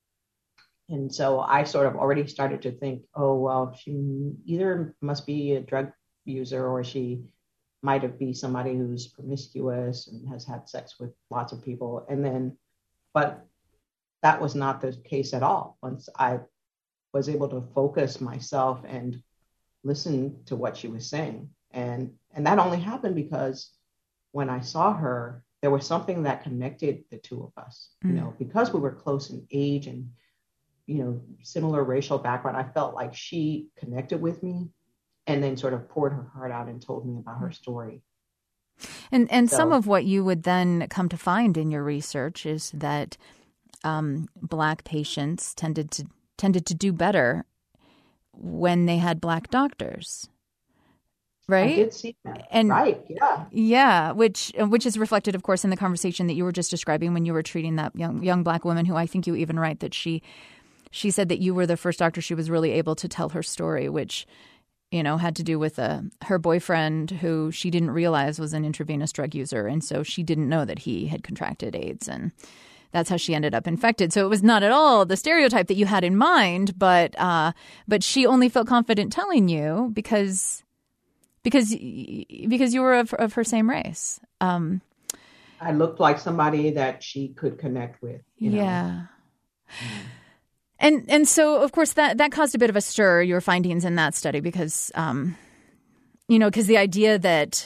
And so I sort of already started to think, oh, well, she either must be a drug user, or she might have be somebody who's promiscuous and has had sex with lots of people. And then, but that was not the case at all. Once I was able to focus myself and listen to what she was saying. And, and that only happened because when I saw her, there was something that connected the two of us, mm. you know, because we were close in age and, you know, similar racial background. I felt like she connected with me, and then sort of poured her heart out and told me about her story. And and so, some of what you would then come to find in your research is that um, Black patients tended to tended to do better when they had Black doctors. Right. I did see that. And right. Yeah. Yeah. Which which is reflected, of course, in the conversation that you were just describing when you were treating that young young Black woman, who I think you even write that she she said that you were the first doctor she was really able to tell her story, which, you know, had to do with uh, her boyfriend, who she didn't realize was an intravenous drug user. And so she didn't know that he had contracted AIDS. And that's how she ended up infected. So it was not at all the stereotype that you had in mind. But uh, but she only felt confident telling you because because because you were of, of her same race. Um, I looked like somebody that she could connect with. You know? Yeah. Mm. And and so, of course, that, that caused a bit of a stir, your findings in that study, because, um, you know, because the idea that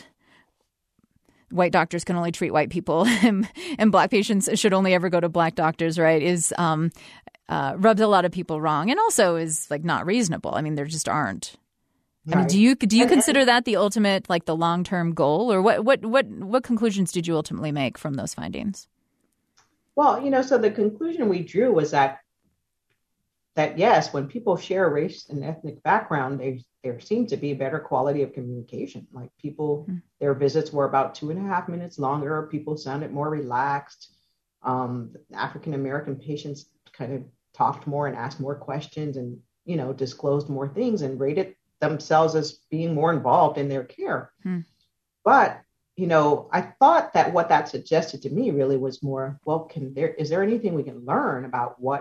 white doctors can only treat white people and, and Black patients should only ever go to Black doctors, right, is um, uh, rubs a lot of people wrong, and also is like not reasonable. I mean, there just aren't. I mean, do you do you consider that the ultimate, like the long term goal, or what what what what conclusions did you ultimately make from those findings? Well, you know, so the conclusion we drew was that. that yes, when people share race and ethnic background, they, there seemed to be better quality of communication. Like people, mm-hmm. their visits were about two and a half minutes longer. People sounded more relaxed. Um, African-American patients kind of talked more and asked more questions, and, you know, disclosed more things and rated themselves as being more involved in their care. Mm-hmm. But, you know, I thought that what that suggested to me really was more, well, can there, is there anything we can learn about what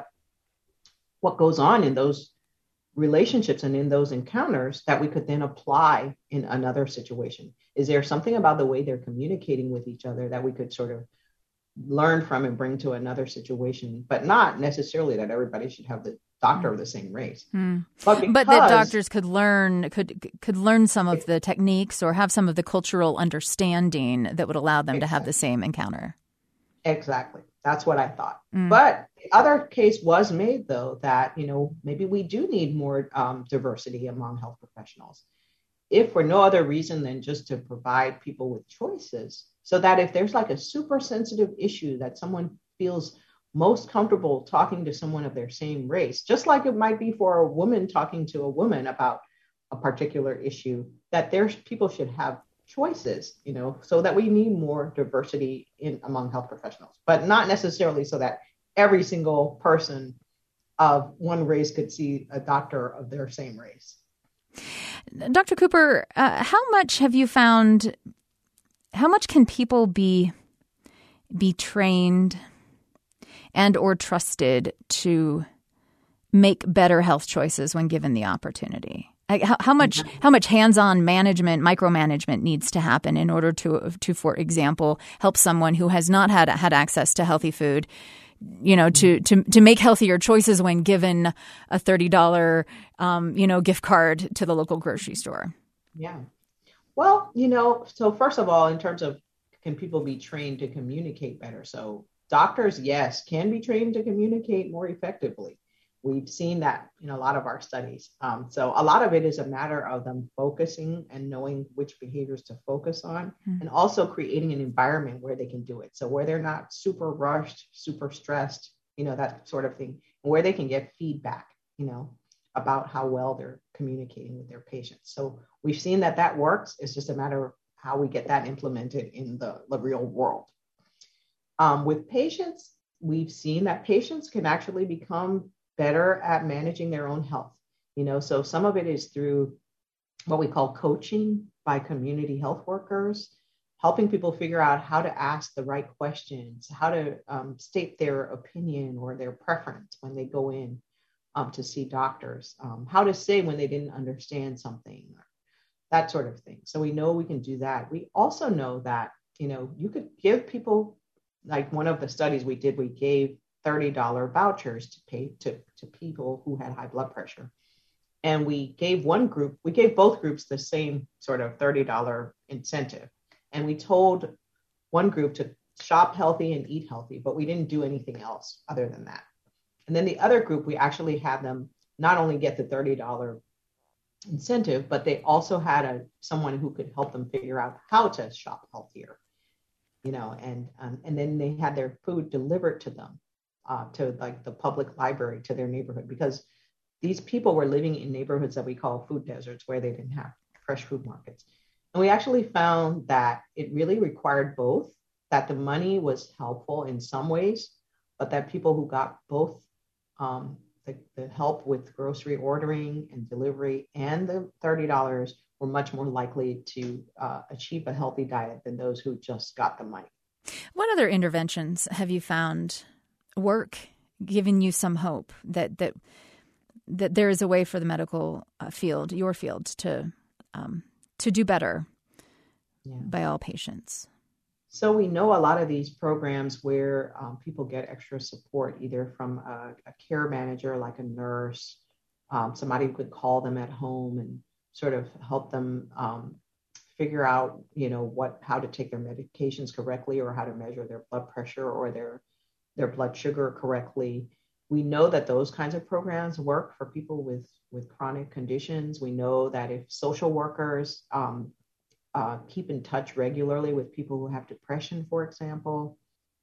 what goes on in those relationships and in those encounters that we could then apply in another situation? Is there something about the way they're communicating with each other that we could sort of learn from and bring to another situation, but not necessarily that everybody should have the doctor of the same race. Mm. But, because, but that doctors could learn could could learn some of the techniques or have some of the cultural understanding that would allow them exactly. to have the same encounter. Exactly. That's what I thought. Mm. But the other case was made, though, that, you know, maybe we do need more um, diversity among health professionals. if for no other reason than just to provide people with choices, so that if there's like a super sensitive issue that someone feels most comfortable talking to someone of their same race, just like it might be for a woman talking to a woman about a particular issue, that there's people should have choices, you know, so that we need more diversity in among health professionals, but not necessarily so that every single person of one race could see a doctor of their same race. Doctor Cooper, uh, how much have you found, how much can people be be trained and or trusted to make better health choices when given the opportunity? Like how, how much how much hands-on management, micromanagement needs to happen in order to, to, for example, help someone who has not had had access to healthy food, you know, to to to make healthier choices when given a thirty dollars, um, you know, gift card to the local grocery store? Yeah. Well, you know, so first of all, in terms of can people be trained to communicate better? So doctors, yes, can be trained to communicate more effectively. We've seen that in a lot of our studies. Um, so a lot of it is a matter of them focusing and knowing which behaviors to focus on, mm-hmm. and also creating an environment where they can do it. So where they're not super rushed, super stressed, you know, that sort of thing, and where they can get feedback, you know, about how well they're communicating with their patients. So we've seen that that works. It's just a matter of how we get that implemented in the, the real world. Um, with patients, we've seen that patients can actually become better at managing their own health. You know, so some of it is through what we call coaching by community health workers, helping people figure out how to ask the right questions, how to um, state their opinion or their preference when they go in um, to see doctors, um, how to say when they didn't understand something, that sort of thing. So we know we can do that. We also know that, you know, you could give people, like one of the studies we did, we gave thirty dollars vouchers to pay to, to people who had high blood pressure. And we gave one group, we gave both groups the same sort of thirty dollars incentive. And we told one group to shop healthy and eat healthy, but we didn't do anything else other than that. And then the other group, we actually had them not only get the thirty dollars incentive, but they also had a someone who could help them figure out how to shop healthier, you know, and um, and then they had their food delivered to them. Uh, to like the public library, to their neighborhood, because these people were living in neighborhoods that we call food deserts, where they didn't have fresh food markets. And we actually found that it really required both, that the money was helpful in some ways, but that people who got both um, the, the help with grocery ordering and delivery and the thirty dollars were much more likely to uh, achieve a healthy diet than those who just got the money. What other interventions have you found work, giving you some hope that that that there is a way for the medical uh, field, your field, to um, to do better yeah. by all patients? So we know a lot of these programs where um, people get extra support, either from a, a care manager, like a nurse, um, somebody who could call them at home and sort of help them um, figure out, you know, what how to take their medications correctly, or how to measure their blood pressure or their their blood sugar correctly. We know that those kinds of programs work for people with, with chronic conditions. We know that if social workers um, uh, keep in touch regularly with people who have depression, for example,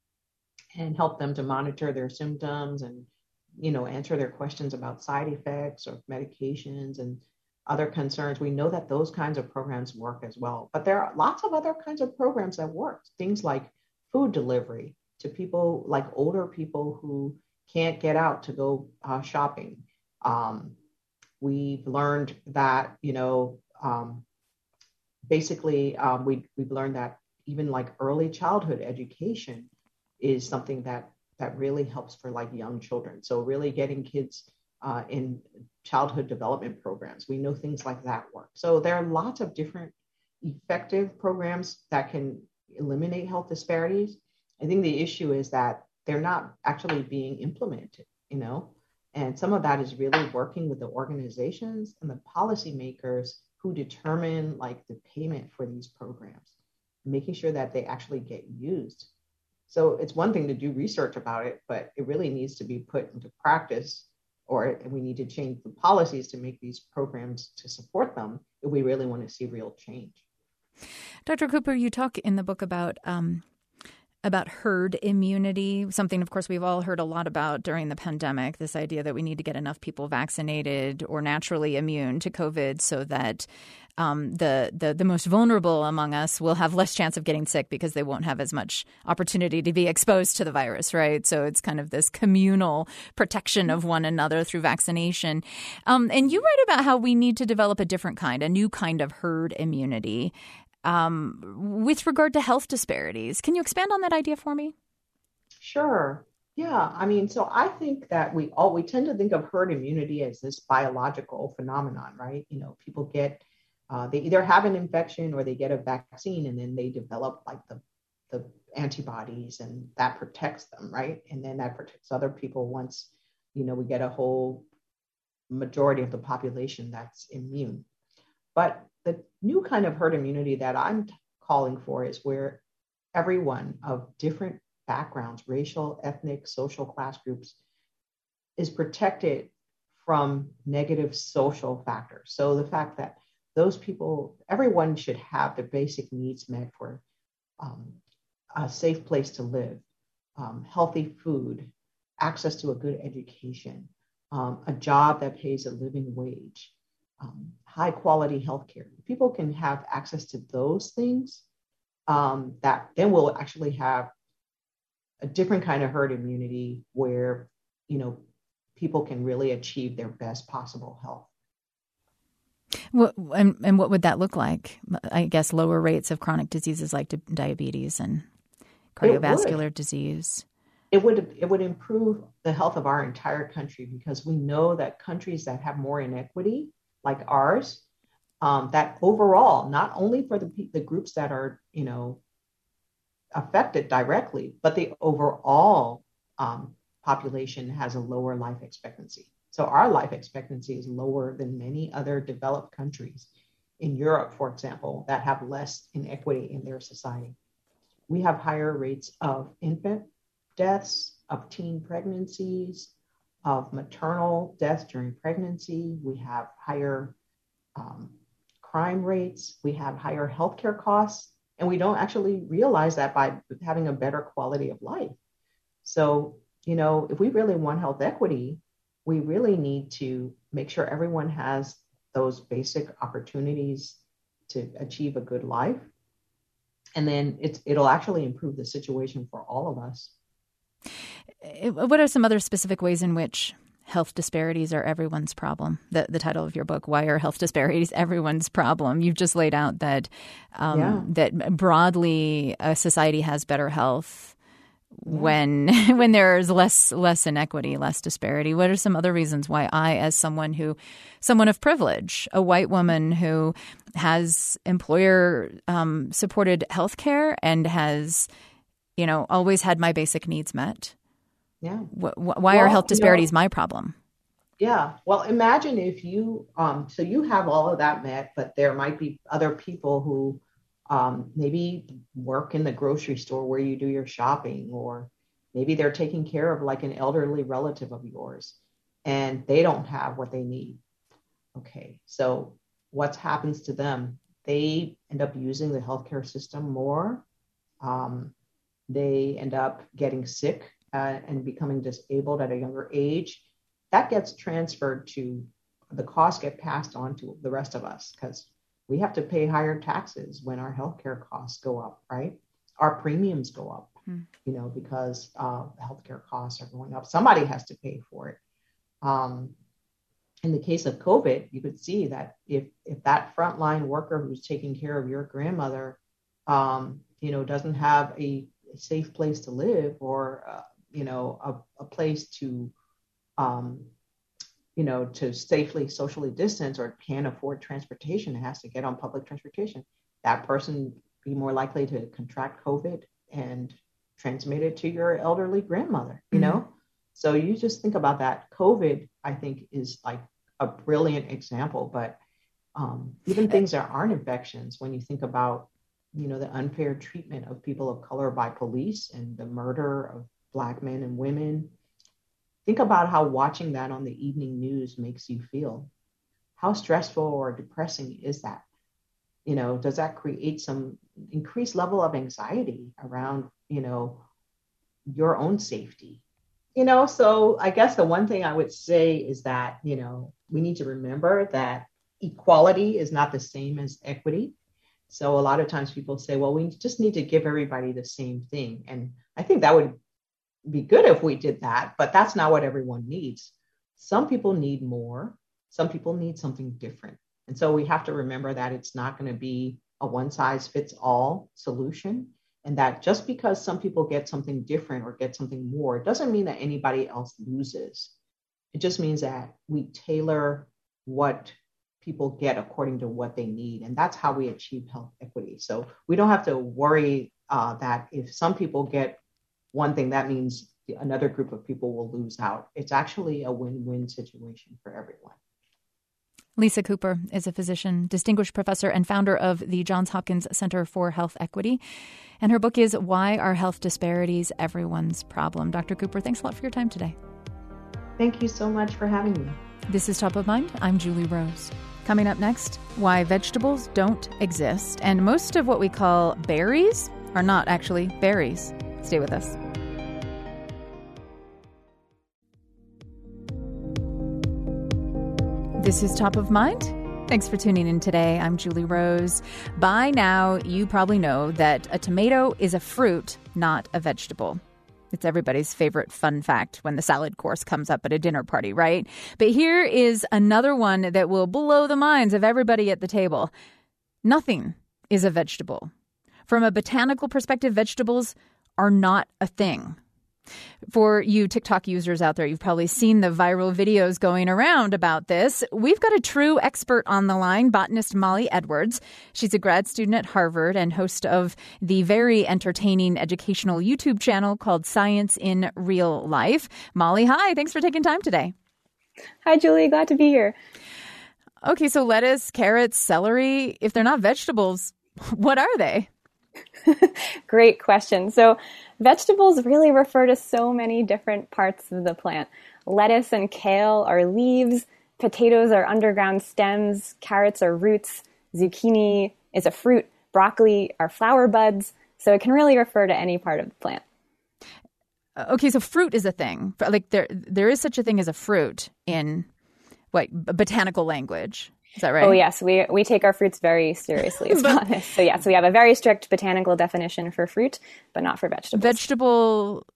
and help them to monitor their symptoms and, you know, answer their questions about side effects or medications and other concerns, we know that those kinds of programs work as well. But there are lots of other kinds of programs that work, things like food delivery to people, like older people who can't get out to go uh, shopping. Um, we've learned that, you know, um, basically um, we, we've learned that even like early childhood education is something that, that really helps for like young children. So really getting kids uh, in childhood development programs, we know things like that work. So there are lots of different effective programs that can eliminate health disparities. I think the issue is that they're not actually being implemented, you know, and some of that is really working with the organizations and the policymakers who determine like the payment for these programs, making sure that they actually get used. So it's one thing to do research about it, but it really needs to be put into practice, or we need to change the policies to make these programs to support them we really want to see real change. Doctor Cooper, you talk in the book about um, about herd immunity, something, of course, we've all heard a lot about during the pandemic, this idea that we need to get enough people vaccinated or naturally immune to COVID so that um, the, the the most vulnerable among us will have less chance of getting sick because they won't have as much opportunity to be exposed to the virus, right? So it's kind of this communal protection of one another through vaccination. Um, and you write about how we need to develop a different kind, a new kind of herd immunity. Um, with regard to health disparities. Can you expand on that idea for me? Sure. Yeah. I mean, so I think that we all, we tend to think of herd immunity as this biological phenomenon, right? You know, people get, uh, they either have an infection or they get a vaccine and then they develop like the, the antibodies and that protects them, right? And then that protects other people once, you know, we get a whole majority of the population that's immune. But the new kind of herd immunity that I'm calling for is where everyone of different backgrounds, racial, ethnic, social class groups, is protected from negative social factors. So the fact that those people, everyone should have their basic needs met for um, a safe place to live, um, healthy food, access to a good education, um, a job that pays a living wage, Um, high quality healthcare. People can have access to those things, um, that then we'll actually have a different kind of herd immunity where, you know, people can really achieve their best possible health. What, and, and what would that look like? I guess lower rates of chronic diseases like diabetes and cardiovascular it disease. It would it would improve the health of our entire country because we know that countries that have more inequity like ours, um, that overall, not only for the the groups that are, you know, affected directly, but the overall um, population has a lower life expectancy. So our life expectancy is lower than many other developed countries in Europe, for example, that have less inequity in their society. We have higher rates of infant deaths, of teen pregnancies, of maternal deaths during pregnancy. We have higher um, crime rates. We have higher healthcare costs. And we don't actually realize that by having a better quality of life. So, you know, if we really want health equity, we really need to make sure everyone has those basic opportunities to achieve a good life. And then it's, it'll actually improve the situation for all of us. What are some other specific ways in which health disparities are everyone's problem? The the title of your book, Why Are Health Disparities Everyone's Problem? You've just laid out that um, yeah. that broadly a society has better health yeah. when when there's less less inequity, less disparity. What are some other reasons why I, as someone who, someone of privilege, a white woman who has employer um, supported health care and has, you know, always had my basic needs met. Yeah. Wh- why well, are health disparities you know, my problem? Yeah. Well, imagine if you, um, so you have all of that met, but there might be other people who um, maybe work in the grocery store where you do your shopping, or maybe they're taking care of like an elderly relative of yours and they don't have what they need. Okay. So what happens to them? They end up using the healthcare system more. Um, they end up getting sick uh, and becoming disabled at a younger age. That gets transferred to, the costs get passed on to the rest of us because we have to pay higher taxes when our healthcare costs go up, right? Our premiums go up, hmm. you know, because uh, healthcare costs are going up. Somebody has to pay for it. Um, in the case of COVID, you could see that if if that frontline worker who's taking care of your grandmother, um, you know, doesn't have a, a safe place to live or, uh, you know, a, a place to, um, you know, to safely socially distance or can't afford transportation, has to get on public transportation, that person be more likely to contract COVID and transmit it to your elderly grandmother, you mm-hmm. know? So you just think about that. COVID, I think, is like a brilliant example, but um, even things that aren't infections, when you think about, you know, the unfair treatment of people of color by police and the murder of Black men and women, think about how watching that on the evening news makes you feel. how stressful or depressing is that? You know, does that create some increased level of anxiety around, you know, your own safety? You know, so I guess the one thing I would say is that, you know, we need to remember that equality is not the same as equity. So a lot of times people say, well, we just need to give everybody the same thing. And I think that would be good if we did that, but that's not what everyone needs. Some people need more. Some people need something different. And so we have to remember that it's not going to be a one size fits all solution. And that just because some people get something different or get something more, it doesn't mean that anybody else loses. It just means that we tailor what people get according to what they need. And that's how we achieve health equity. So we don't have to worry uh, that if some people get one thing, that means another group of people will lose out. It's actually a win-win situation for everyone. Lisa Cooper is a physician, distinguished professor, and founder of the Johns Hopkins Center for Health Equity. And her book is Why Are Health Disparities Everyone's Problem? Doctor Cooper, thanks a lot for your time today. Thank you so much for having me. This is Top of Mind. I'm Julie Rose. Coming up next, why vegetables don't exist. And most of what we call berries are not actually berries. Stay with us. This is Top of Mind. Thanks for tuning in today. I'm Julie Rose. By now, you probably know that a tomato is a fruit, not a vegetable. It's everybody's favorite fun fact when the salad course comes up at a dinner party, right? But here is another one that will blow the minds of everybody at the table. Nothing is a vegetable. From a botanical perspective, vegetables are not a thing. For you TikTok users out there, you've probably seen the viral videos going around about this. We've got a true expert on the line, botanist Molly Edwards. She's a grad student at Harvard and host of the very entertaining educational YouTube channel called Science in Real Life. Molly, hi. Thanks for taking time today. Hi, Julie. Glad to be here. Okay, so lettuce, carrots, celery, if they're not vegetables, what are they? Great question. So vegetables really refer to so many different parts of the plant. Lettuce and kale are leaves, potatoes are underground stems, carrots are roots, zucchini is a fruit, broccoli are flower buds. So it can really refer to any part of the plant. Okay, so fruit is a thing. Like there, there is such a thing as a fruit in what botanical language. Is that right? Oh, yes. We we take our fruits very seriously as botanists. So, yes, we have a very strict botanical definition for fruit, but not for vegetables. Vegetable,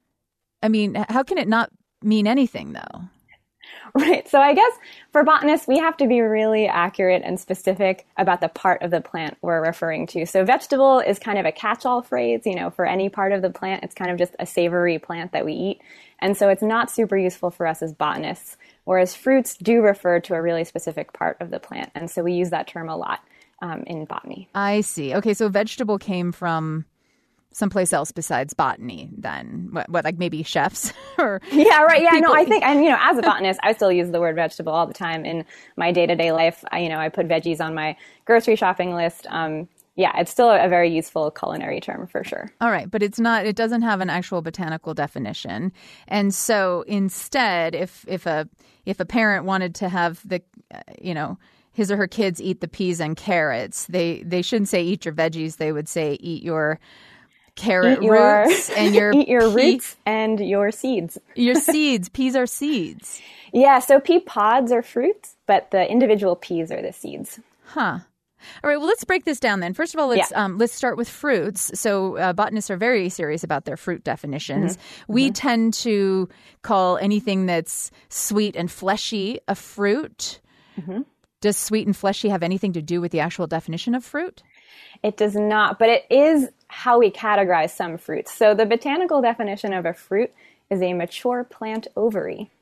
I mean, how can it not mean anything, though? Right. So I guess for botanists, we have to be really accurate and specific about the part of the plant we're referring to. So vegetable is kind of a catch-all phrase, you know, for any part of the plant. It's kind of just a savory plant that we eat. And so it's not super useful for us as botanists, whereas fruits do refer to a really specific part of the plant. And so we use that term a lot um, in botany. I see. Okay, so vegetable came from someplace else besides botany then? What, what like maybe chefs? or Yeah, right. Yeah, people... no, I think, and you know, as a botanist, I still use the word vegetable all the time in my day-to-day life. I, you know, I put veggies on my grocery shopping list. Um, yeah, it's still a very useful culinary term for sure. All right, but it's not, it doesn't have an actual botanical definition. And so instead, if if a if a parent wanted to have the, uh, you know, his or her kids eat the peas and carrots, they they shouldn't say eat your veggies. They would say eat your carrot eat your, roots and your eat your pea, roots and your seeds. Your seeds. Peas are seeds. Yeah, so pea pods are fruits, but the individual peas are the seeds. Huh. All right. Well, let's break this down then. First of all, let's yeah. um, let's start with fruits. So uh, botanists are very serious about their fruit definitions. Mm-hmm. We mm-hmm. tend to call anything that's sweet and fleshy a fruit. Mm-hmm. Does sweet and fleshy have anything to do with the actual definition of fruit? It does not, but it is how we categorize some fruits. So the botanical definition of a fruit is a mature plant ovary.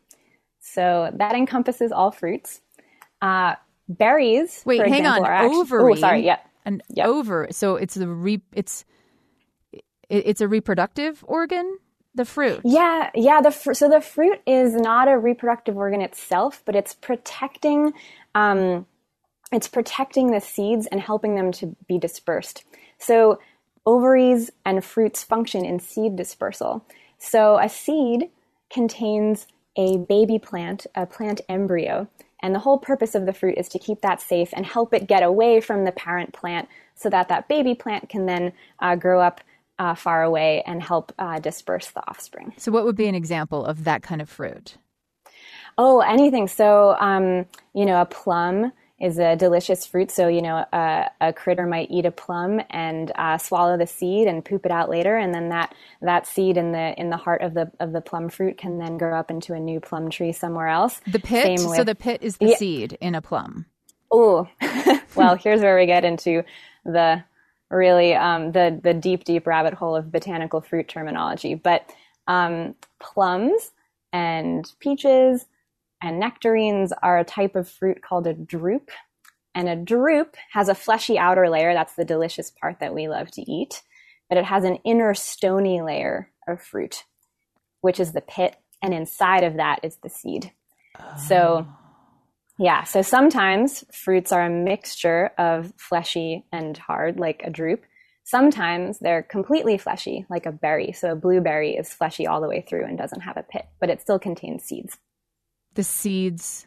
So that encompasses all fruits. Uh, berries, Wait, for hang example, on. are actually, ovary. Oh, sorry. Yep. An yep. over. So it's the re. It's it's a reproductive organ. The fruit. Yeah, yeah. The fr- so the fruit is not a reproductive organ itself, but it's protecting. Um, it's protecting the seeds and helping them to be dispersed. So ovaries and fruits function in seed dispersal. So a seed contains a baby plant, a plant embryo, And the whole purpose of the fruit is to keep that safe and help it get away from the parent plant so that that baby plant can then uh, grow up uh, far away and help uh, disperse the offspring. So what would be an example of that kind of fruit? Oh, anything. So, um, you know, a plum is a delicious fruit. So, you know, a, a critter might eat a plum and uh, swallow the seed and poop it out later, and then that that seed in the in the heart of the of the plum fruit can then grow up into a new plum tree somewhere else. The pit. Same with, so the pit is the yeah. seed in a plum. Oh, well, here's where we get into the really um, the the deep deep rabbit hole of botanical fruit terminology. But um, plums and peaches and nectarines are a type of fruit called a drupe. And a drupe has a fleshy outer layer. That's the delicious part that we love to eat. But it has an inner stony layer of fruit, which is the pit. And inside of that is the seed. Oh. So, yeah. So sometimes fruits are a mixture of fleshy and hard, like a drupe. Sometimes they're completely fleshy, like a berry. So a blueberry is fleshy all the way through and doesn't have a pit, but it still contains seeds. The seeds.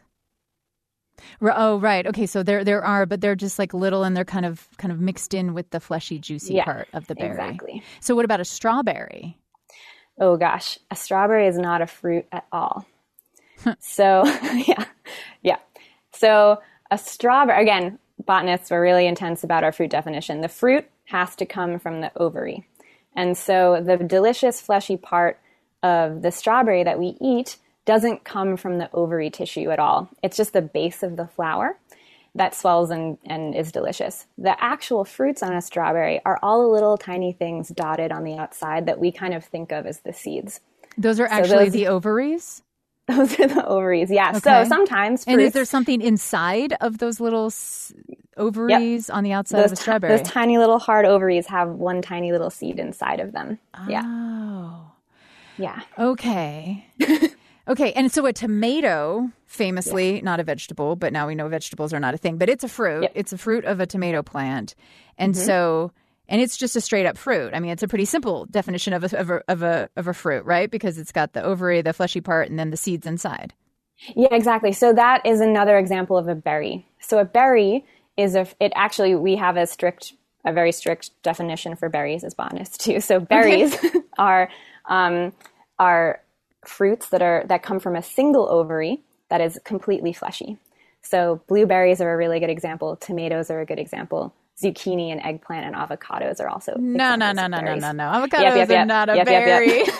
Oh, right. Okay, so there there are, but they're just like little, and they're kind of kind of mixed in with the fleshy, juicy yeah, part of the berry. Exactly. So what about a strawberry? Oh gosh, a strawberry is not a fruit at all. So yeah, yeah. So a strawberry, again, botanists were really intense about our fruit definition. The fruit has to come from the ovary, and so the delicious fleshy part of the strawberry that we eat doesn't come from the ovary tissue at all. It's just the base of the flower that swells and, and is delicious. The actual fruits on a strawberry are all the little tiny things dotted on the outside that we kind of think of as the seeds. Those are So actually those, the ovaries? Those are the ovaries, yeah. Okay. So sometimes fruits, and is there something inside of those little s- ovaries yep. on the outside those of a strawberry? T- those tiny little hard ovaries have one tiny little seed inside of them. Oh. Yeah. Yeah. Okay. Okay, and so a tomato, famously yeah. not a vegetable, but now we know vegetables are not a thing, but it's a fruit. Yep. It's a fruit of a tomato plant. And mm-hmm. so, and it's just a straight up fruit. I mean, it's a pretty simple definition of a, of a, of a, of a fruit, right? Because it's got the ovary, the fleshy part, and then the seeds inside. Yeah, exactly. So that is another example of a berry. So a berry is a, it actually, we have a strict, a very strict definition for berries as botanists too. So berries okay. are, um, are, fruits that are that come from a single ovary that is completely fleshy. So blueberries are a really good example. Tomatoes are a good example. Zucchini and eggplant and avocados are also no no no no no no no avocados yep, yep, yep. are not a yep, berry. Yep,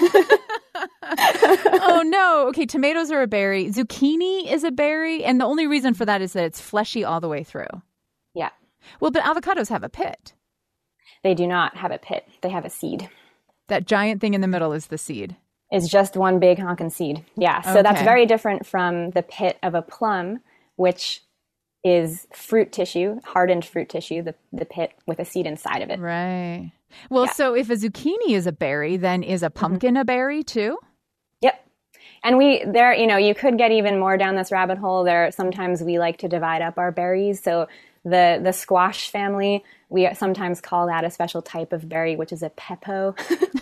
yep. Oh no. Okay, tomatoes are a berry. Zucchini is a berry, and the only reason for that is that it's fleshy all the way through. Yeah. Well, but avocados have a pit. They do not have a pit. They have a seed. That giant thing in the middle is the seed. Is just one big honkin' seed. Yeah. So okay. That's very different from the pit of a plum, which is fruit tissue, hardened fruit tissue, the, the pit with a seed inside of it. Right. Well, yeah. So if a zucchini is a berry, then is a pumpkin mm-hmm. a berry too? Yep. And we, there, you know, you could get even more down this rabbit hole. There, sometimes we like to divide up our berries. So the, the squash family, we sometimes call that a special type of berry, which is a pepo.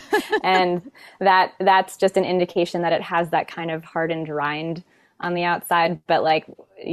And that that's just an indication that it has that kind of hardened rind on the outside. But like,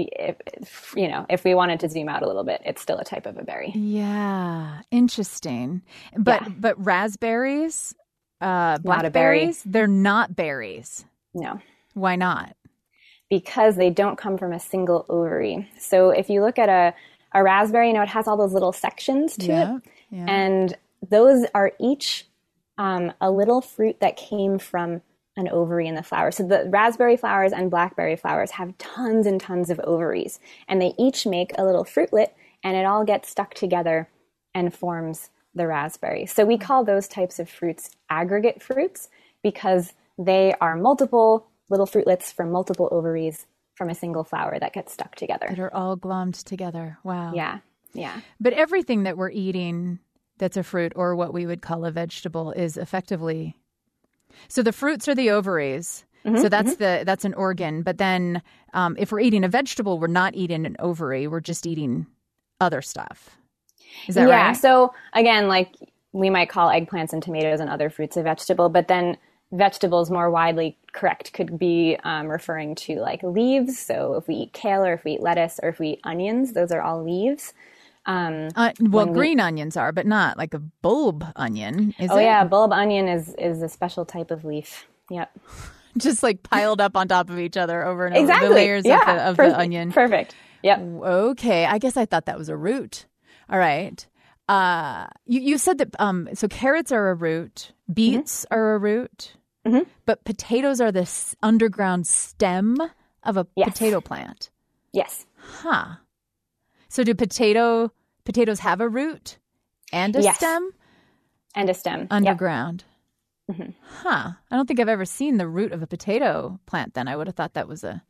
if, you know, if we wanted to zoom out a little bit, it's still a type of a berry. Yeah. Interesting. But, yeah. but raspberries, uh, berry. blackberries, they're not berries. No. Why not? Because they don't come from a single ovary. So if you look at a, a raspberry, you know, it has all those little sections to yeah, it. Yeah. And those are each um, a little fruit that came from an ovary in the flower. So the raspberry flowers and blackberry flowers have tons and tons of ovaries. And they each make a little fruitlet, and it all gets stuck together and forms the raspberry. So we call those types of fruits aggregate fruits because they are multiple little fruitlets from multiple ovaries from a single flower that gets stuck together. That are all glommed together. Wow. Yeah. Yeah. But everything that we're eating that's a fruit or what we would call a vegetable is effectively... So the fruits are the ovaries. Mm-hmm, so that's mm-hmm. the that's an organ. But then um, if we're eating a vegetable, we're not eating an ovary. We're just eating other stuff. Is that yeah, right? Yeah. So again, like we might call eggplants and tomatoes and other fruits a vegetable, but then vegetables more widely correct, could be um, referring to like leaves. So if we eat kale or if we eat lettuce or if we eat onions, those are all leaves. Um, uh, well, green we, onions are, but not like a bulb onion, is oh, it? Oh yeah, bulb onion is, is a special type of leaf. Yep. Just like piled up on top of each other over and over. Exactly. The layers yeah. of, the, of Perfect. the onion. Perfect. Yep. Okay. I guess I thought that was a root. All right. Uh, you, you said that, um, so carrots are a root, beets mm-hmm. are a root, mm-hmm. but potatoes are this underground stem of a yes. potato plant. Yes. Huh. So do potato potatoes have a root and a yes. stem? And a stem. Underground. Yep. Mm-hmm. Huh. I don't think I've ever seen the root of a potato plant then. I would have thought that was a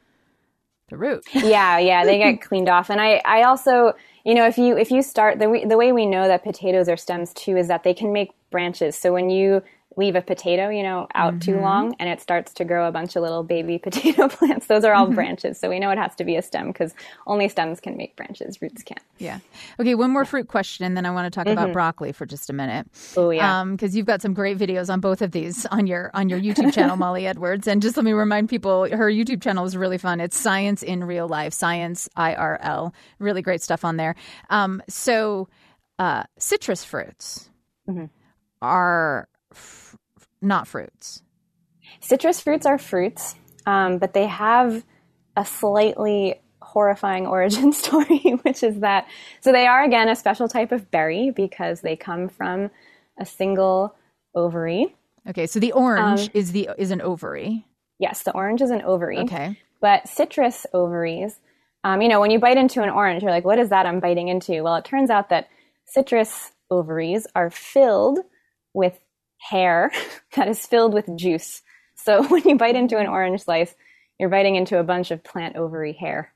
the root. yeah, yeah, they get cleaned off. And I, I also, you know, if you if you start, the, the way we know that potatoes are stems too is that they can make branches. So when you leave a potato, you know, out mm-hmm. too long and it starts to grow a bunch of little baby potato plants, those are all mm-hmm. branches. So we know it has to be a stem because only stems can make branches, roots can't. Yeah. Okay, one more fruit question and then I want to talk mm-hmm. about broccoli for just a minute. Oh, yeah. Um, because you've got some great videos on both of these on your on your YouTube channel, Molly Edwards. And just let me remind people, her YouTube channel is really fun. It's Science in Real Life, Science I R L. Really great stuff on there. Um, so uh, citrus fruits mm-hmm. are f- not fruits. Citrus fruits are fruits, um, but they have a slightly horrifying origin story, which is that, so they are, again, a special type of berry because they come from a single ovary. Okay, so the orange um, is the is an ovary. Yes, the orange is an ovary. Okay. But citrus ovaries, um, you know, when you bite into an orange, you're like, what is that I'm biting into? Well, it turns out that citrus ovaries are filled with hair that is filled with juice. So when you bite into an orange slice, you're biting into a bunch of plant ovary hair.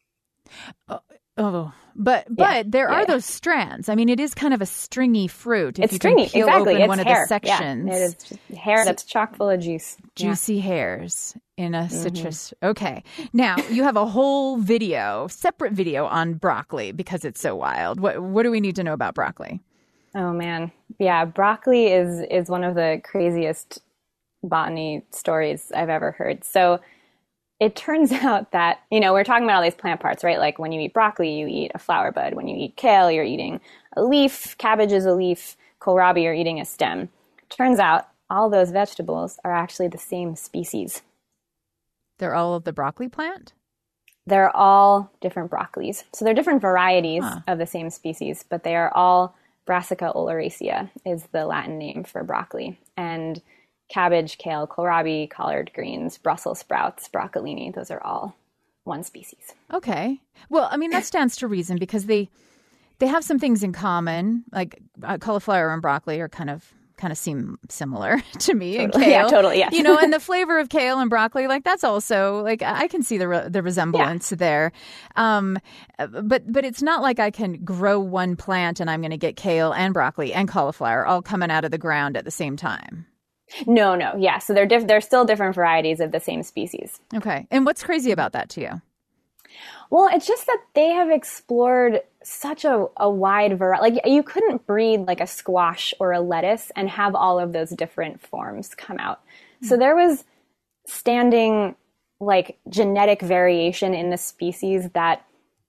Oh, oh. but but yeah. there yeah, are yeah. those strands. I mean, it is kind of a stringy fruit. If it's you stringy, can peel exactly. open It's one hair. of the sections. Yeah, it is just hair that's chock full of juice. Juicy yeah. hairs in a mm-hmm. citrus. Okay. Now, you have a whole video, separate video on broccoli because it's so wild. What what do we need to know about broccoli? Oh, man. Yeah, broccoli is is one of the craziest botany stories I've ever heard. So it turns out that, you know, we're talking about all these plant parts, right? Like when you eat broccoli, you eat a flower bud. When you eat kale, you're eating a leaf. Cabbage is a leaf. Kohlrabi, you're eating a stem. Turns out all those vegetables are actually the same species. They're all of the broccoli plant? They're all different broccolis. So they're different varieties huh. of the same species, but they are all Brassica oleracea is the Latin name for broccoli. And cabbage, kale, kohlrabi, collard greens, Brussels sprouts, broccolini, those are all one species. Okay. Well, I mean, that stands to reason because they they have some things in common, like uh, cauliflower and broccoli are kind of kind of seem similar to me. Totally. And kale, yeah, totally, yeah. you know, and the flavor of kale and broccoli, like that's also like I can see the re- the resemblance yeah. there. Um, but but it's not like I can grow one plant and I'm going to get kale and broccoli and cauliflower all coming out of the ground at the same time. No, no, yeah. So they're diff- they're still different varieties of the same species. Okay, and what's crazy about that to you? Well, it's just that they have explored such a, a wide variety. Like you couldn't breed like a squash or a lettuce and have all of those different forms come out. Mm-hmm. So there was standing like genetic variation in the species that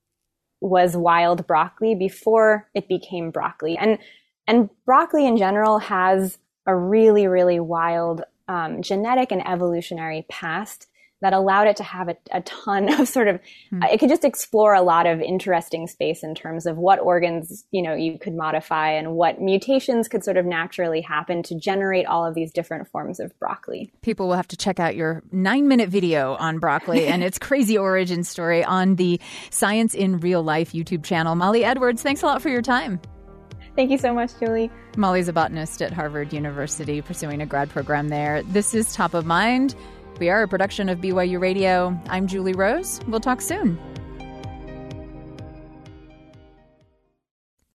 was wild broccoli before it became broccoli. And and broccoli in general has a really, really wild um, genetic and evolutionary past that allowed it to have a, a ton of sort of, hmm. uh, it could just explore a lot of interesting space in terms of what organs, you know, you could modify and what mutations could sort of naturally happen to generate all of these different forms of broccoli. People will have to check out your nine minute video on broccoli and its crazy origin story on the Science in Real Life YouTube channel. Molly Edwards, thanks a lot for your time. Thank you so much, Julie. Molly's a botanist at Harvard University, pursuing a grad program there. This is Top of Mind. We are a production of B Y U Radio. I'm Julie Rose. We'll talk soon.